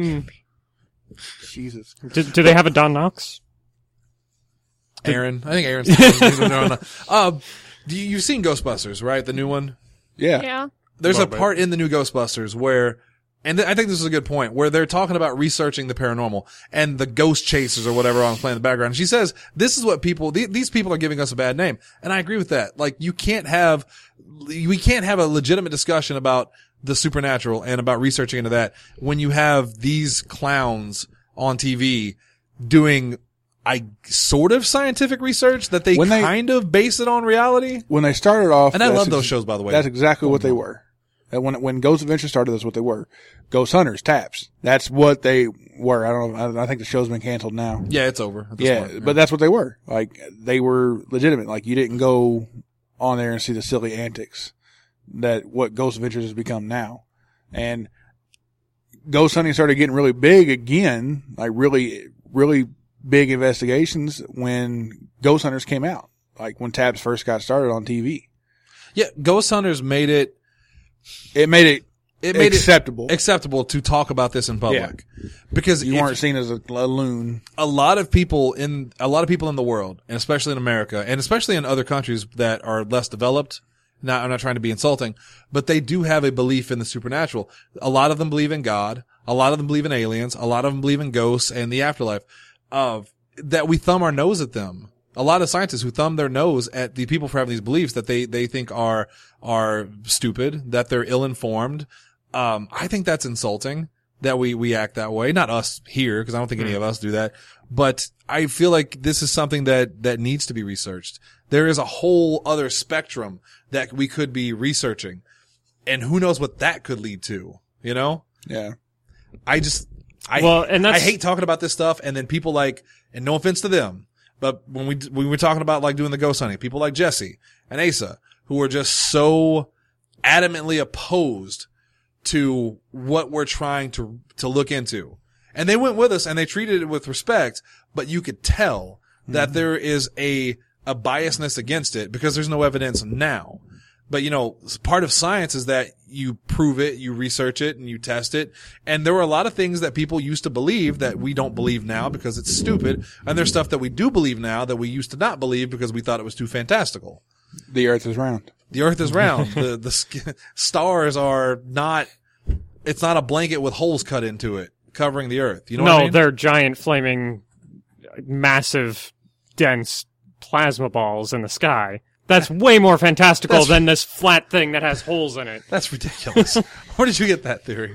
Jesus. Do they have a Don Knox? Aaron. I think Aaron's. You've seen Ghostbusters, right? The new one. Yeah. Yeah. There's a Little bit. part in the new Ghostbusters where, and I think this is a good point, where they're talking about researching the paranormal and the ghost chasers or whatever on playing in the background. And she says, this is what these people are giving us a bad name. And I agree with that. Like, we can't have a legitimate discussion about the supernatural and about researching into that when you have these clowns on TV doing sort of scientific research that they kind of base it on reality. When they started off, And I love those shows, by the way. That's exactly what they were. And when Ghost Adventure started, that's what they were. Ghost Hunters, Taps. That's what they were. I don't know. I think the show's been canceled now. Yeah, it's over. At this Yeah, point. but that's what they were. Like, they were legitimate. Like, you didn't go on there and see the silly antics that what Ghost Adventures has become now. And ghost hunting started getting really big again, like really, really big investigations when Ghost Hunters came out. Like when Taps first got started on TV. Yeah, Ghost Hunters made it made it acceptable. acceptable to talk about this in public. Because You weren't seen as a loon. a lot of people in the world, and especially in America, and especially in other countries that are less developed. Now, I'm not trying to be insulting, but they do have a belief in the supernatural. A lot of them believe in God. A lot of them believe in aliens. A lot of them believe in ghosts and the afterlife. That we thumb our nose at them. A lot of scientists who thumb their nose at the people for having these beliefs that they think are stupid, that they're ill-informed. I think that's insulting that we act that way. Not us here, because I don't think any of us do that. But I feel like this is something that needs to be researched. There is a whole other spectrum that we could be researching. And who knows what that could lead to, you know? Yeah. I hate talking about this stuff, and then people like, and no offense to them, but when we were talking about like doing the ghost hunting, people like Jesse and Asa, who are just so adamantly opposed to what we're trying to look into. And they went with us and they treated it with respect, but you could tell that there is a biasness against it because there's no evidence now. But, you know, part of science is that you prove it, you research it, and you test it. And there were a lot of things that people used to believe that we don't believe now because it's stupid. And there's stuff that we do believe now that we used to not believe because we thought it was too fantastical. The earth is round. The earth is round. the stars are not, it's not a blanket with holes cut into it covering the earth. You know what I mean? They're giant, flaming, massive, dense plasma balls in the sky. That's way more fantastical than this flat thing that has holes in it. That's ridiculous. Where did you get that theory?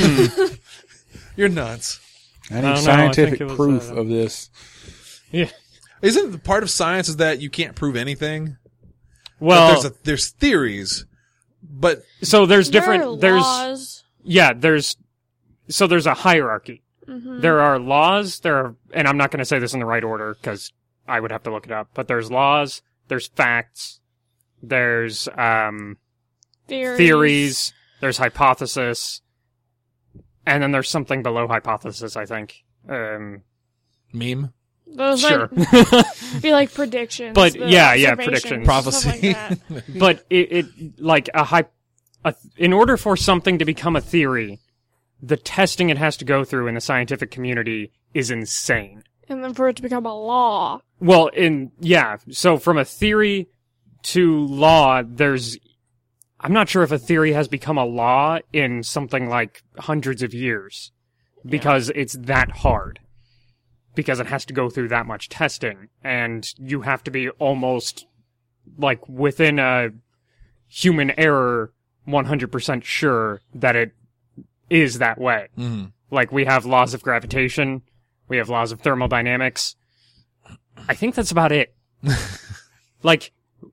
You're nuts. I don't need know. I think scientific it was, proof of this. Yeah. Isn't the part of science is that you can't prove anything? Well, That there's theories, But So there's There different, are there's, laws. yeah, there's a hierarchy. Mm-hmm. There are laws, and I'm not going to say this in the right order because I would have to look it up, but there's laws, there's facts, there's, theories, there's hypothesis, and then there's something below hypothesis, I think. meme, Those Sure. might be like predictions. But, the yeah, observations, predictions. stuff like that. But in order for something to become a theory, the testing it has to go through in the scientific community is insane. And then for it to become a law. Well, so from a theory to law, I'm not sure if a theory has become a law in something like hundreds of years, because it's that hard. Because it has to go through that much testing, and you have to be almost, like, within a human error 100% sure that it is that way. Mm-hmm. Like, we have laws of gravitation, we have laws of thermodynamics. I think that's about it. Like,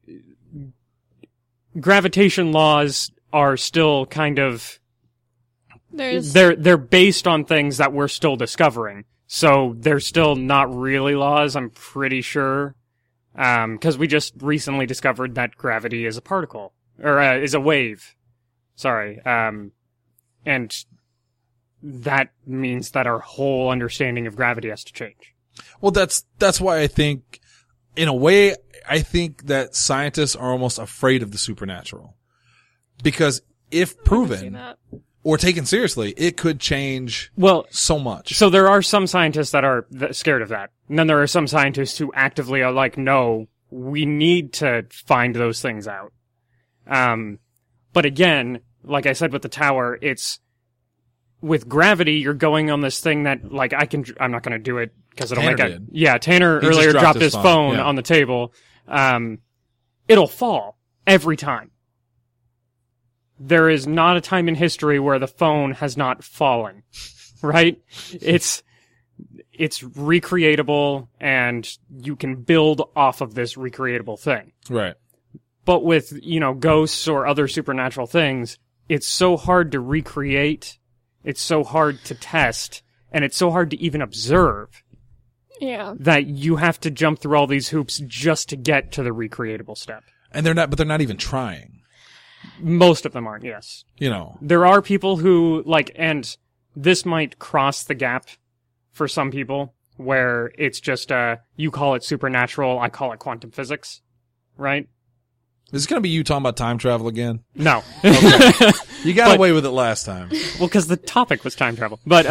gravitation laws are still kind of, they're based on things that we're still discovering. So they're still not really laws, I'm pretty sure. Because we just recently discovered that gravity is a particle. Or, is a wave. Sorry. And that means that our whole understanding of gravity has to change. Well, that's why I think, in a way, I think that scientists are almost afraid of the supernatural. Because if I see proven that. or taken seriously, it could change so much. So there are some scientists that are scared of that. And then there are some scientists who actively are like, no, we need to find those things out. But again, like I said with the tower, with gravity, you're going on this thing that, like, I'm not going to do it because it'll Tanner make did. Yeah, Tanner He just earlier dropped dropped his his phone, phone yeah. on the table. It'll fall every time. There is not a time in history where the phone has not fallen, right? It's recreatable, and you can build off of this recreatable thing. Right. But with, ghosts or other supernatural things, it's so hard to recreate, it's so hard to test, and it's so hard to even observe Yeah. that you have to jump through all these hoops just to get to the recreatable step. And they're not even trying. Most of them aren't, yes. There are people who, and this might cross the gap for some people, where it's just, you call it supernatural, I call it quantum physics, right? Is it going to be you talking about time travel again? No. Okay. You got away with it last time. Well, because the topic was time travel. But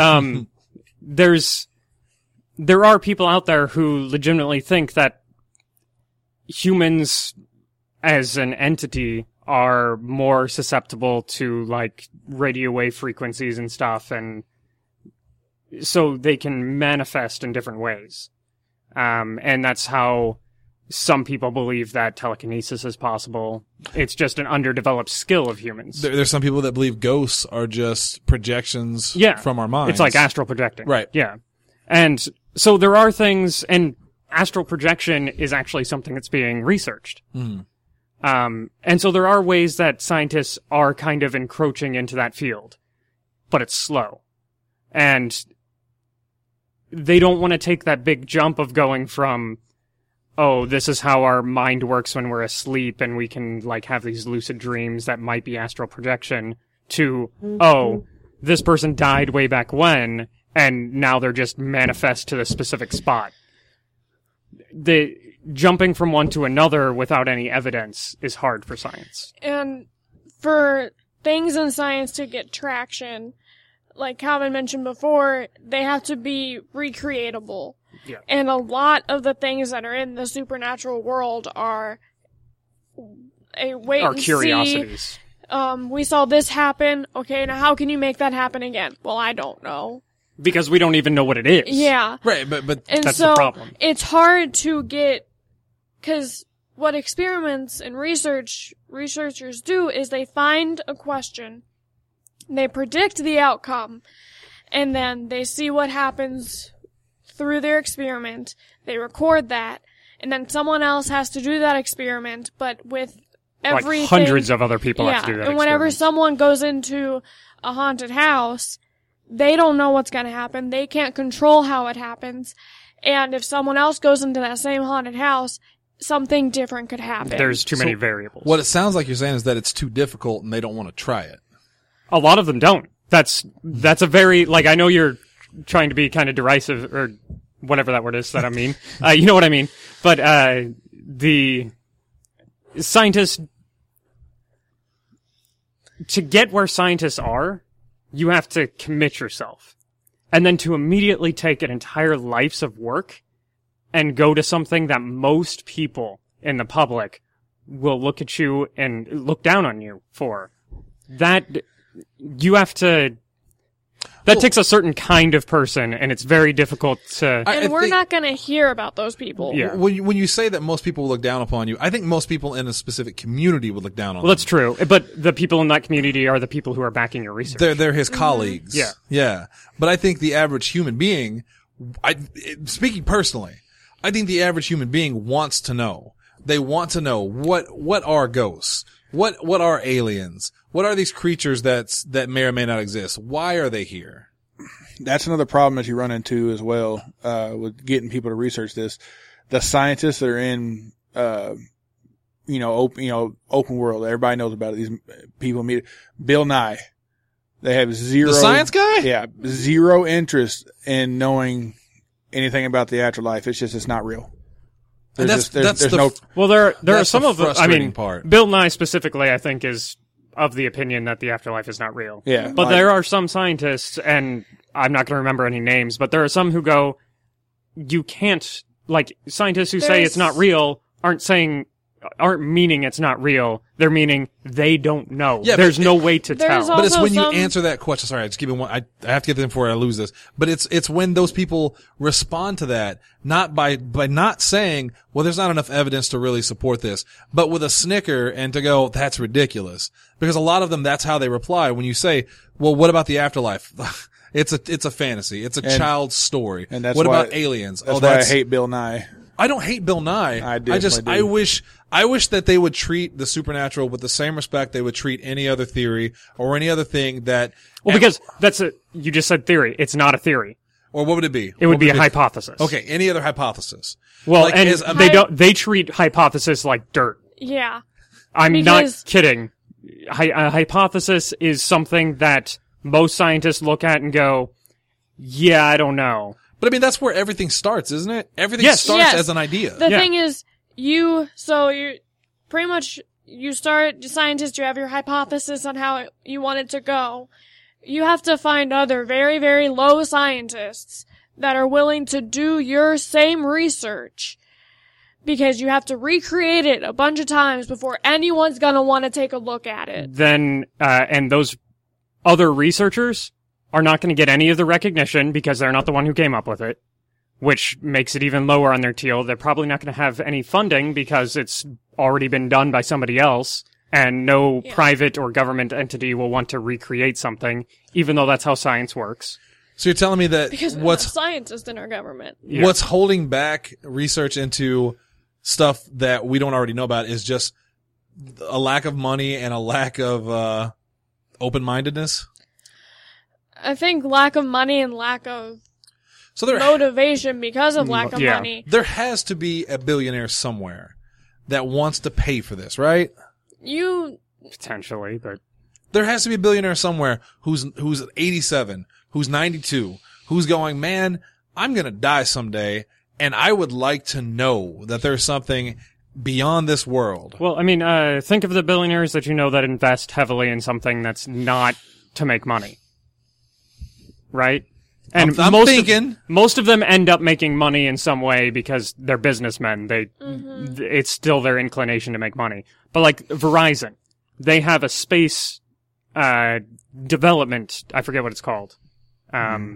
there are people out there who legitimately think that humans as an entity are more susceptible to, like, radio wave frequencies and stuff, and so they can manifest in different ways. And that's how some people believe that telekinesis is possible. It's just an underdeveloped skill of humans. There's some people that believe ghosts are just projections from our minds. It's like astral projecting. Right. Yeah. And so there are things, and astral projection is actually something that's being researched. Mm. And so there are ways that scientists are kind of encroaching into that field, but it's slow. And they don't want to take that big jump of going from, oh, this is how our mind works when we're asleep and we can, like, have these lucid dreams that might be astral projection, to, oh, this person died way back when, and now they're just manifest to the specific spot. The jumping from one to another without any evidence is hard for science. And for things in science to get traction, like Calvin mentioned before, they have to be recreatable. Yeah. And a lot of the things that are in the supernatural world are a wait Or and curiosities. see. We saw this happen. Okay, now how can you make that happen again? Well, I don't know. Because we don't even know what it is. Yeah. Right, but And that's so the problem. it's hard to get, because what experiments and researchers do is they find a question, they predict the outcome, and then they see what happens through their experiment, they record that, and then someone else has to do that experiment, but with everything. Like hundreds of other people have to do that. And whenever experiment. someone goes into a haunted house, they don't know what's going to happen. They can't control how it happens. And if someone else goes into that same haunted house, something different could happen. There's too many variables. What it sounds like you're saying is that it's too difficult and they don't want to try it. A lot of them don't. That's a very, like, I know you're trying to be kind of derisive or whatever that word is that I mean. You know what I mean. But, the scientists, to get where scientists are, you have to commit yourself. And then to immediately take an entire life's of work and go to something that most people in the public will look at you and look down on you for. That, you have to, that takes a certain kind of person, and it's very difficult to... And we're not going to hear about those people. Yeah. When you say that most people will look down upon you, I think most people in a specific community would look down on Well, that's true. But the people in that community are the people who are backing your research. They're his colleagues. Yeah. Yeah. But I think the average human being, speaking personally, I think the average human being wants to know. They want to know what are ghosts? What are aliens? What are these creatures that may or may not exist? Why are they here? That's another problem that you run into as well, with getting people to research this. The scientists that are in, open world, everybody knows about it. These people meet Bill Nye. They have zero. The science guy? Yeah. Zero interest in knowing anything about the afterlife. It's not real. And Well, there are that's some the of them. I frustrating mean, part. Bill Nye specifically, I think, is of the opinion that the afterlife is not real. Yeah. But there are some scientists, and I'm not going to remember any names, but there are some who go, you can't, like, scientists who say it's not real aren't meaning it's not real. They're meaning they don't know. Yeah, there's no way to there's tell. But it's Also when you some- answer that question. Sorry, I just give it one. I have to get them before I lose this. But it's when those people respond to that, not by not saying, well, there's not enough evidence to really support this, but with a snicker and to go, that's ridiculous. Because a lot of them, that's how they reply when you say, well, what about the afterlife? It's a fantasy. It's a child's story. And that's what why- about aliens? That's why I hate Bill Nye. I don't hate Bill Nye. I definitely do. I wish that they would treat the supernatural with the same respect they would treat any other theory or any other thing that. Well, because you just said theory. It's not a theory. Or what would it be? It would be a hypothesis. Okay, any other hypothesis. Well, Like, and they treat hypothesis like dirt. Yeah. I'm Because- not kidding. A hypothesis is something that most scientists look at and go, yeah, I don't know. But I mean, that's where everything starts, isn't it? Everything Yes. starts Yes. as an idea. The Yeah. thing is, you pretty much, you start, scientist, you have your hypothesis on how you want it to go. You have to find other very, very low scientists that are willing to do your same research. Because you have to recreate it a bunch of times before anyone's gonna want to take a look at it. Then, and those other researchers are not going to get any of the recognition because they're not the one who came up with it, which makes it even lower on their teal. They're probably not going to have any funding because it's already been done by somebody else, and no private or government entity will want to recreate something, even though that's how science works. So you're telling me that Because we're not scientists in our government. Yeah. what's holding back research into stuff that we don't already know about is just a lack of money and a lack of open-mindedness? I think lack of money and lack of So there motivation because of lack of Yeah. money. there has to be a billionaire somewhere that wants to pay for this, right? Potentially, but There has to be a billionaire somewhere who's 87, who's 92, who's going, man, I'm going to die someday, and I would like to know that there's something beyond this world. well, I mean, think of the billionaires that you know that invest heavily in something that's not to make money. Right? And I'm thinking. most of them end up making money in some way because they're businessmen. It's still their inclination to make money. But like Verizon, they have a space, development. I forget what it's called. And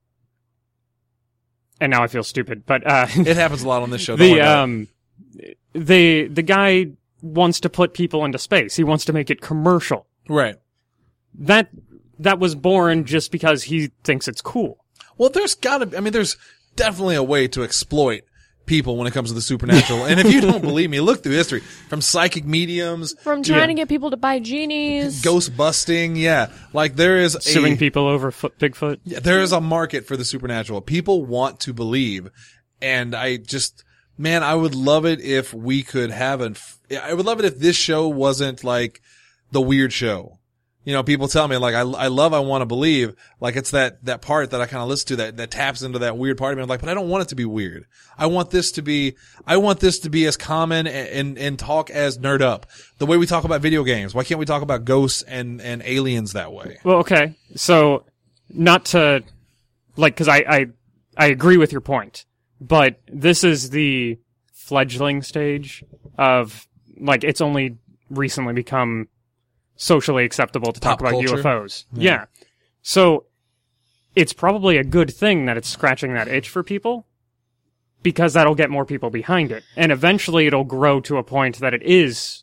now I feel stupid, but, It happens a lot on this show. Don't worry about it. the guy wants to put people into space. He wants to make it commercial. Right. That was born just because he thinks it's cool. Well, there's definitely a way to exploit people when it comes to the supernatural. And if you don't believe me, look through history. From psychic mediums. From trying to get people to buy genies. Ghost busting, yeah. Like there is suing people over Bigfoot. Yeah, there is a market for the supernatural. People want to believe. And I would love it if we could have I would love it if this show wasn't like the weird show. You know, people tell me like, I want to believe, like it's that part that I kind of listen to that taps into that weird part of me. I'm like, but I don't want it to be weird. I want this to be as common and talk as Nerd Up. The way we talk about video games. Why can't we talk about ghosts and aliens that way? Well, okay. So, not to, like, cause I agree with your point, but this is the fledgling stage of, like, it's only recently become socially acceptable to talk Pop about culture? UFOs. Yeah. So it's probably a good thing that it's scratching that itch for people because that'll get more people behind it. And eventually it'll grow to a point that it is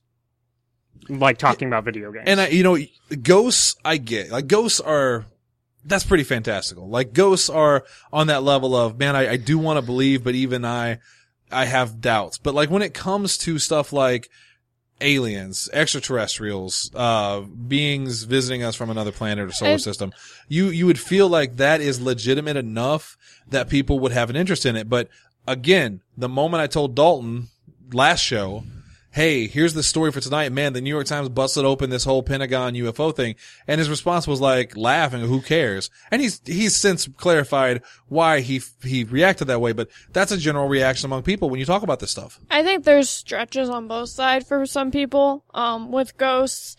like talking about video games. And ghosts, I get. Like ghosts that's pretty fantastical. Like ghosts are on that level of, man, I do want to believe, but even I have doubts. But like when it comes to stuff like aliens, extraterrestrials, beings visiting us from another planet or solar system, you would feel like that is legitimate enough that people would have an interest in it. But again, the moment I told Dalton last show, hey, here's the story for tonight, man, the New York Times busted open this whole Pentagon UFO thing, and his response was like laughing, who cares? And he's since clarified why he reacted that way, but that's a general reaction among people when you talk about this stuff. I think there's stretches on both sides for some people. With ghosts,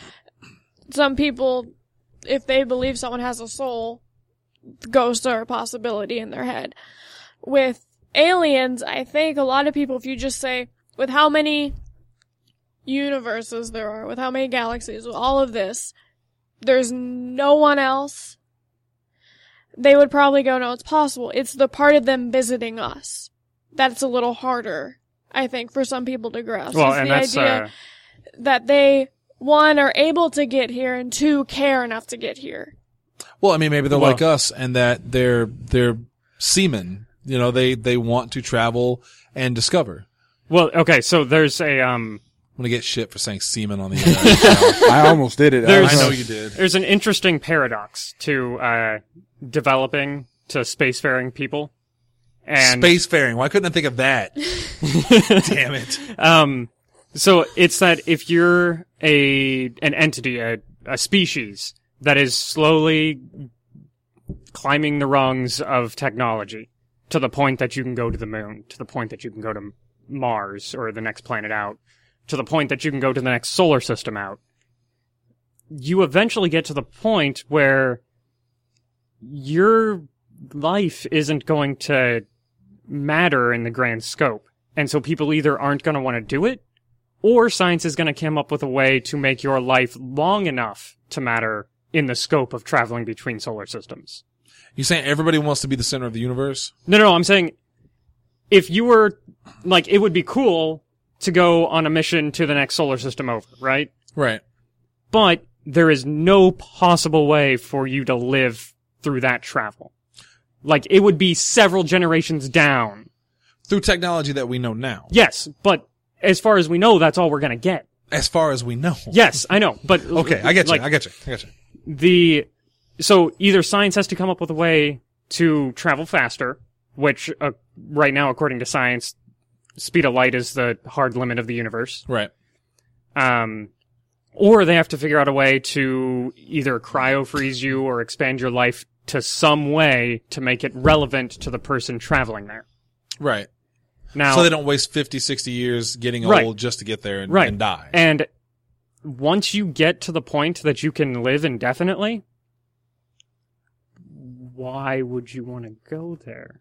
some people, if they believe someone has a soul, ghosts are a possibility in their head. With aliens, I think a lot of people, if you just say, with how many universes there are, with how many galaxies, with all of this, there's no one else, they would probably go, no, it's possible. It's the part of them visiting us that's a little harder, I think, for some people to grasp. Well, it's and the that's idea that they, one, are able to get here, and two, care enough to get here. Well, I mean, maybe they're like us and that they're seamen. You know, they want to travel and discover. Well, okay, so there's a, I'm gonna get shit for saying semen on the internet. I almost did it. I know you did. There's an interesting paradox to developing to spacefaring people. And Spacefaring. Why couldn't I think of that? Damn it. So it's that if you're an entity, a species that is slowly climbing the rungs of technology to the point that you can go to the moon, to the point that you can go to Mars or the next planet out, to the point that you can go to the next solar system out, you eventually get to the point where your life isn't going to matter in the grand scope. And so people either aren't going to want to do it, or science is going to come up with a way to make your life long enough to matter in the scope of traveling between solar systems. You saying everybody wants to be the center of the universe? No, I'm saying if you were, like, it would be cool to go on a mission to the next solar system over, right? Right. But there is no possible way for you to live through that travel. Like, it would be several generations down. Through technology that we know now. Yes, but as far as we know, that's all we're gonna get. As far as we know. Yes, I know, but... Okay, I get you. So either science has to come up with a way to travel faster, which right now, according to science, speed of light is the hard limit of the universe. Right. Or they have to figure out a way to either cryo-freeze you or expand your life to some way to make it relevant to the person traveling there. Right. Now, so they don't waste 50, 60 years getting old just to get there and die. And once you get to the point that you can live indefinitely, why would you want to go there?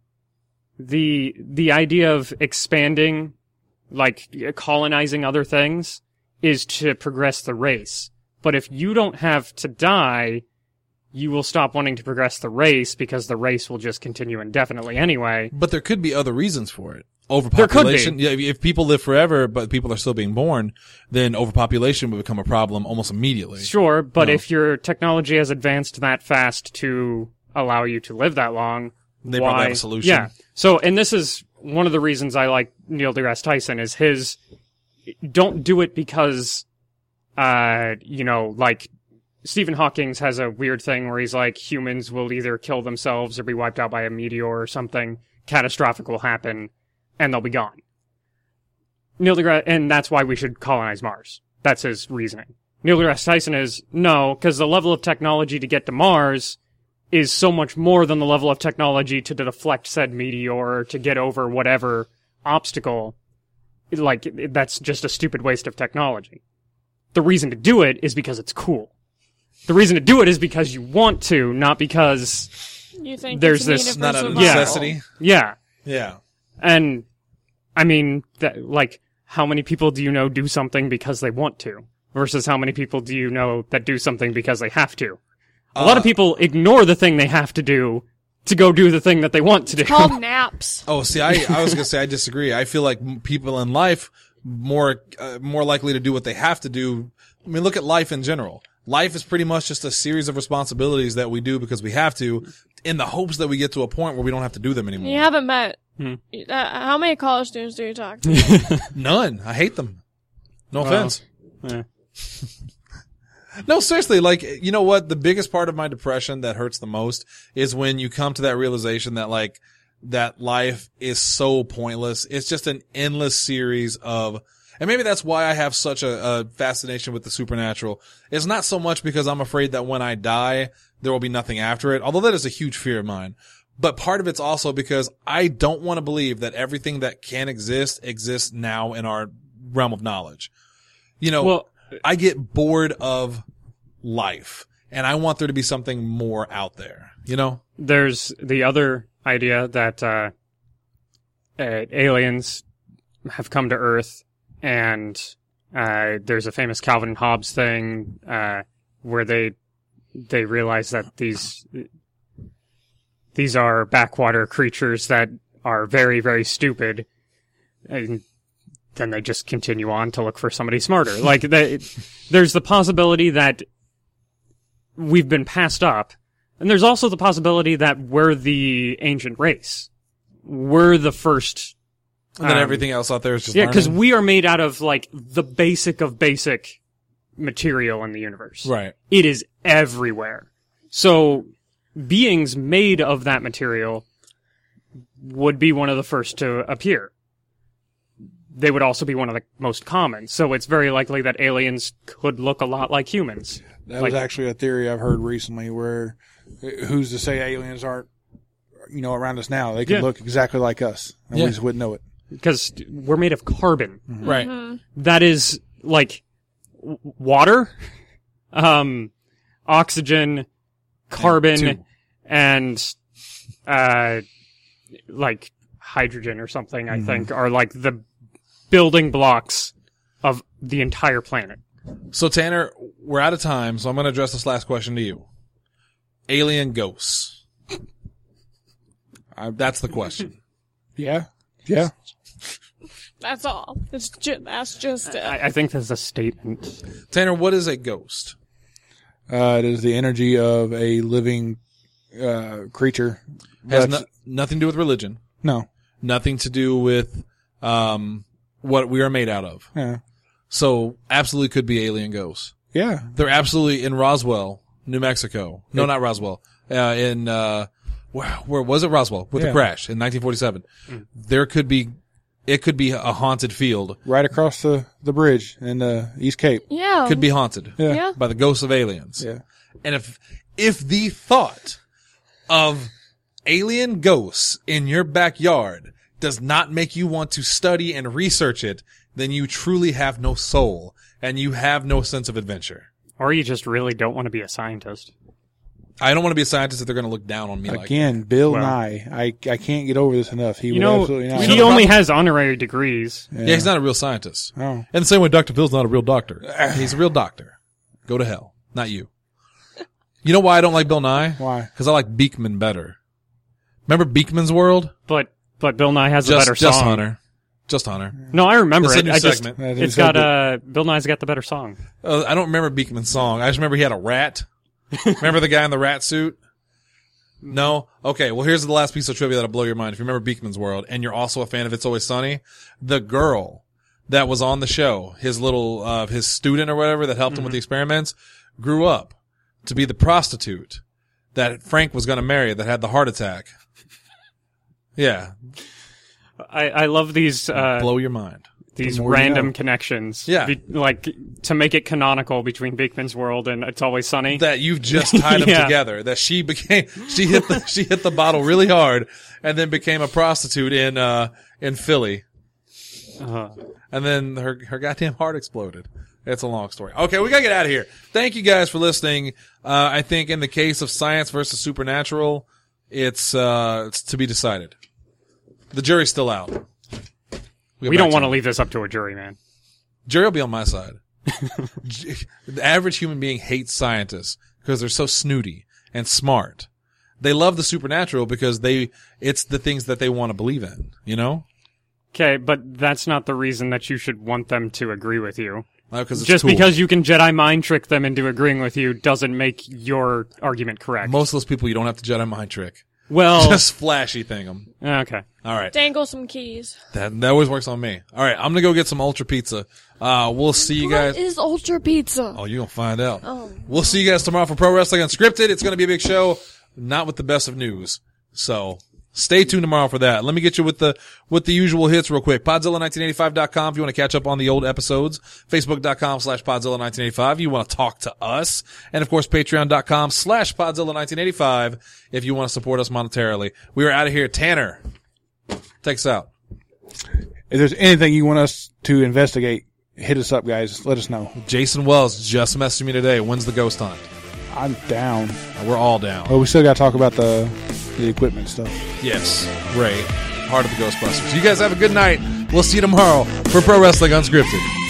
The idea of expanding, like colonizing other things, is to progress the race. But if you don't have to die, you will stop wanting to progress the race because the race will just continue indefinitely anyway. But there could be other reasons for it. Overpopulation. There could be. Yeah, if people live forever, but people are still being born, then overpopulation would become a problem almost immediately. Sure, but if your technology has advanced that fast to allow you to live that long, they probably have a solution. Yeah. So, and this is one of the reasons I like Neil deGrasse Tyson is his, don't do it because, like, Stephen Hawking has a weird thing where he's like, humans will either kill themselves or be wiped out by a meteor or something catastrophic will happen, and they'll be gone. Neil deGrasse, and that's why we should colonize Mars. That's his reasoning. Neil deGrasse Tyson is, no, because the level of technology to get to Mars is so much more than the level of technology to deflect said meteor or to get over whatever obstacle. Like, that's just a stupid waste of technology. The reason to do it is because it's cool. The reason to do it is because you want to, not because you think there's it's this not a survival. necessity. Yeah. Yeah. And, I mean, how many people do you know do something because they want to? Versus how many people do you know that do something because they have to? A lot of people ignore the thing they have to do to go do the thing that they want to do. Called naps. Oh, see, I was gonna say I disagree. I feel like people in life more likely to do what they have to do. I mean, look at life in general. Life is pretty much just a series of responsibilities that we do because we have to, in the hopes that we get to a point where we don't have to do them anymore. You haven't met. How many college students do you talk to? None. I hate them. No Well, offense. Yeah. No, seriously, like, you know what? The biggest part of my depression that hurts the most is when you come to that realization that, like, that life is so pointless. It's just an endless series of, and maybe that's why I have such a fascination with the supernatural. It's not so much because I'm afraid that when I die, there will be nothing after it, although that is a huge fear of mine. But part of it's also because I don't want to believe that everything that can exist exists now in our realm of knowledge. You know, Well, I get bored of life and I want there to be something more out there, you know? there's the other idea that aliens have come to Earth, and there's a famous Calvin and Hobbes thing where they realize that these are backwater creatures that are very, very stupid, and then they just continue on to look for somebody smarter. Like, there's the possibility that we've been passed up, and there's also the possibility that we're the ancient race. We're the first. And then everything else out there is just Yeah, because learning. we are made out of, like, the basic of basic material in the universe. Right. It is everywhere. So, beings made of that material would be one of the first to appear. They would also be one of the most common. So it's very likely that aliens could look a lot like humans. That was actually a theory I've heard recently where who's to say aliens aren't, around us now? They could Yeah. look exactly like us and Yeah. we just wouldn't know it. Because we're made of carbon. Right. That is, like, water, oxygen, carbon, two. and, like, hydrogen or something, I think, are, like, the building blocks of the entire planet. So Tanner, we're out of time, so I'm going to address this last question to you. Alien ghosts. That's the question. Yeah. Yeah. That's all. That's just it. I think that's a statement. Tanner, what is a ghost? It is the energy of a living creature. Has That's- nothing to do with religion. no. Nothing to do with what we are made out of. Yeah. So absolutely could be alien ghosts. Yeah. They're absolutely in Roswell, New Mexico. No, not Roswell. Where was it? Roswell with the Yeah. crash in 1947. It could be a haunted field. Right across the bridge in the East Cape. Yeah. Could be haunted Yeah. Yeah. by the ghosts of aliens. Yeah. And if the thought of alien ghosts in your backyard does not make you want to study and research it, then you truly have no soul and you have no sense of adventure. Or you just really don't want to be a scientist. I don't want to be a scientist if they're going to look down on me like that. Again, Bill Well- Nye. I can't get over this enough. He You would know, absolutely not. he only has honorary degrees. Yeah, he's not a real scientist. Oh. And the same way Dr. Phil's not a real doctor. He's a real doctor. Go to hell. Not you. You know why I don't like Bill Nye? Why? Because I like Beekman better. Remember Beekman's World? But Bill Nye has a better Just song. Hunter. Just Hunter. No, I remember It's a it. new I just, segment. Yeah, it's got, Bill Nye's got the better song. I don't remember Beekman's song. I just remember he had a rat. Remember the guy in the rat suit? No? Okay, well here's the last piece of trivia that'll blow your mind. If you remember Beekman's World, and you're also a fan of It's Always Sunny, the girl that was on the show, his little, his student or whatever that helped him with the experiments, grew up to be the prostitute that Frank was gonna marry that had the heart attack. Yeah. I love these, Blow your mind. these The more you random know. connections. Yeah. Like, to make it canonical between Beekman's World and It's Always Sunny. That you've just tied them Yeah. together. That she hit the bottle really hard and then became a prostitute in Philly. And then her goddamn heart exploded. It's a long story. Okay, we gotta get out of here. Thank you guys for listening. I think in the case of science versus supernatural, it's to be decided. The jury's still out. We don't want to leave this up to a jury, man. Jury will be on my side. The average human being hates scientists because they're so snooty and smart. They love the supernatural because it's the things that they want to believe in, you know? Okay, but that's not the reason that you should want them to agree with you. Because Just because you can Jedi mind trick them into agreeing with you doesn't make your argument correct. most of those people you don't have to Jedi mind trick. Well, Just flashy thing them. okay. All right. Dangle some keys. That always works on me. All right. I'm going to go get some Ultra Pizza. We'll see you guys. What is Ultra Pizza? Oh, you're going to find out. Oh. We'll see you guys tomorrow for Pro Wrestling Unscripted. It's going to be a big show, not with the best of news. So stay tuned tomorrow for that. Let me get you with the usual hits real quick. Podzilla1985.com if you want to catch up on the old episodes. Facebook.com/Podzilla1985 if you want to talk to us. And of course, Patreon.com/Podzilla1985 if you want to support us monetarily. We are out of here. Tanner, take us out. If there's anything you want us to investigate, hit us up, guys. Let us know. Jason Wells just messaged me today. When's the ghost hunt? I'm down. We're all down. Well, we still got to talk about the equipment stuff. Yes. Ray, part of the Ghostbusters. You guys have a good night. We'll see you tomorrow for Pro Wrestling Unscripted.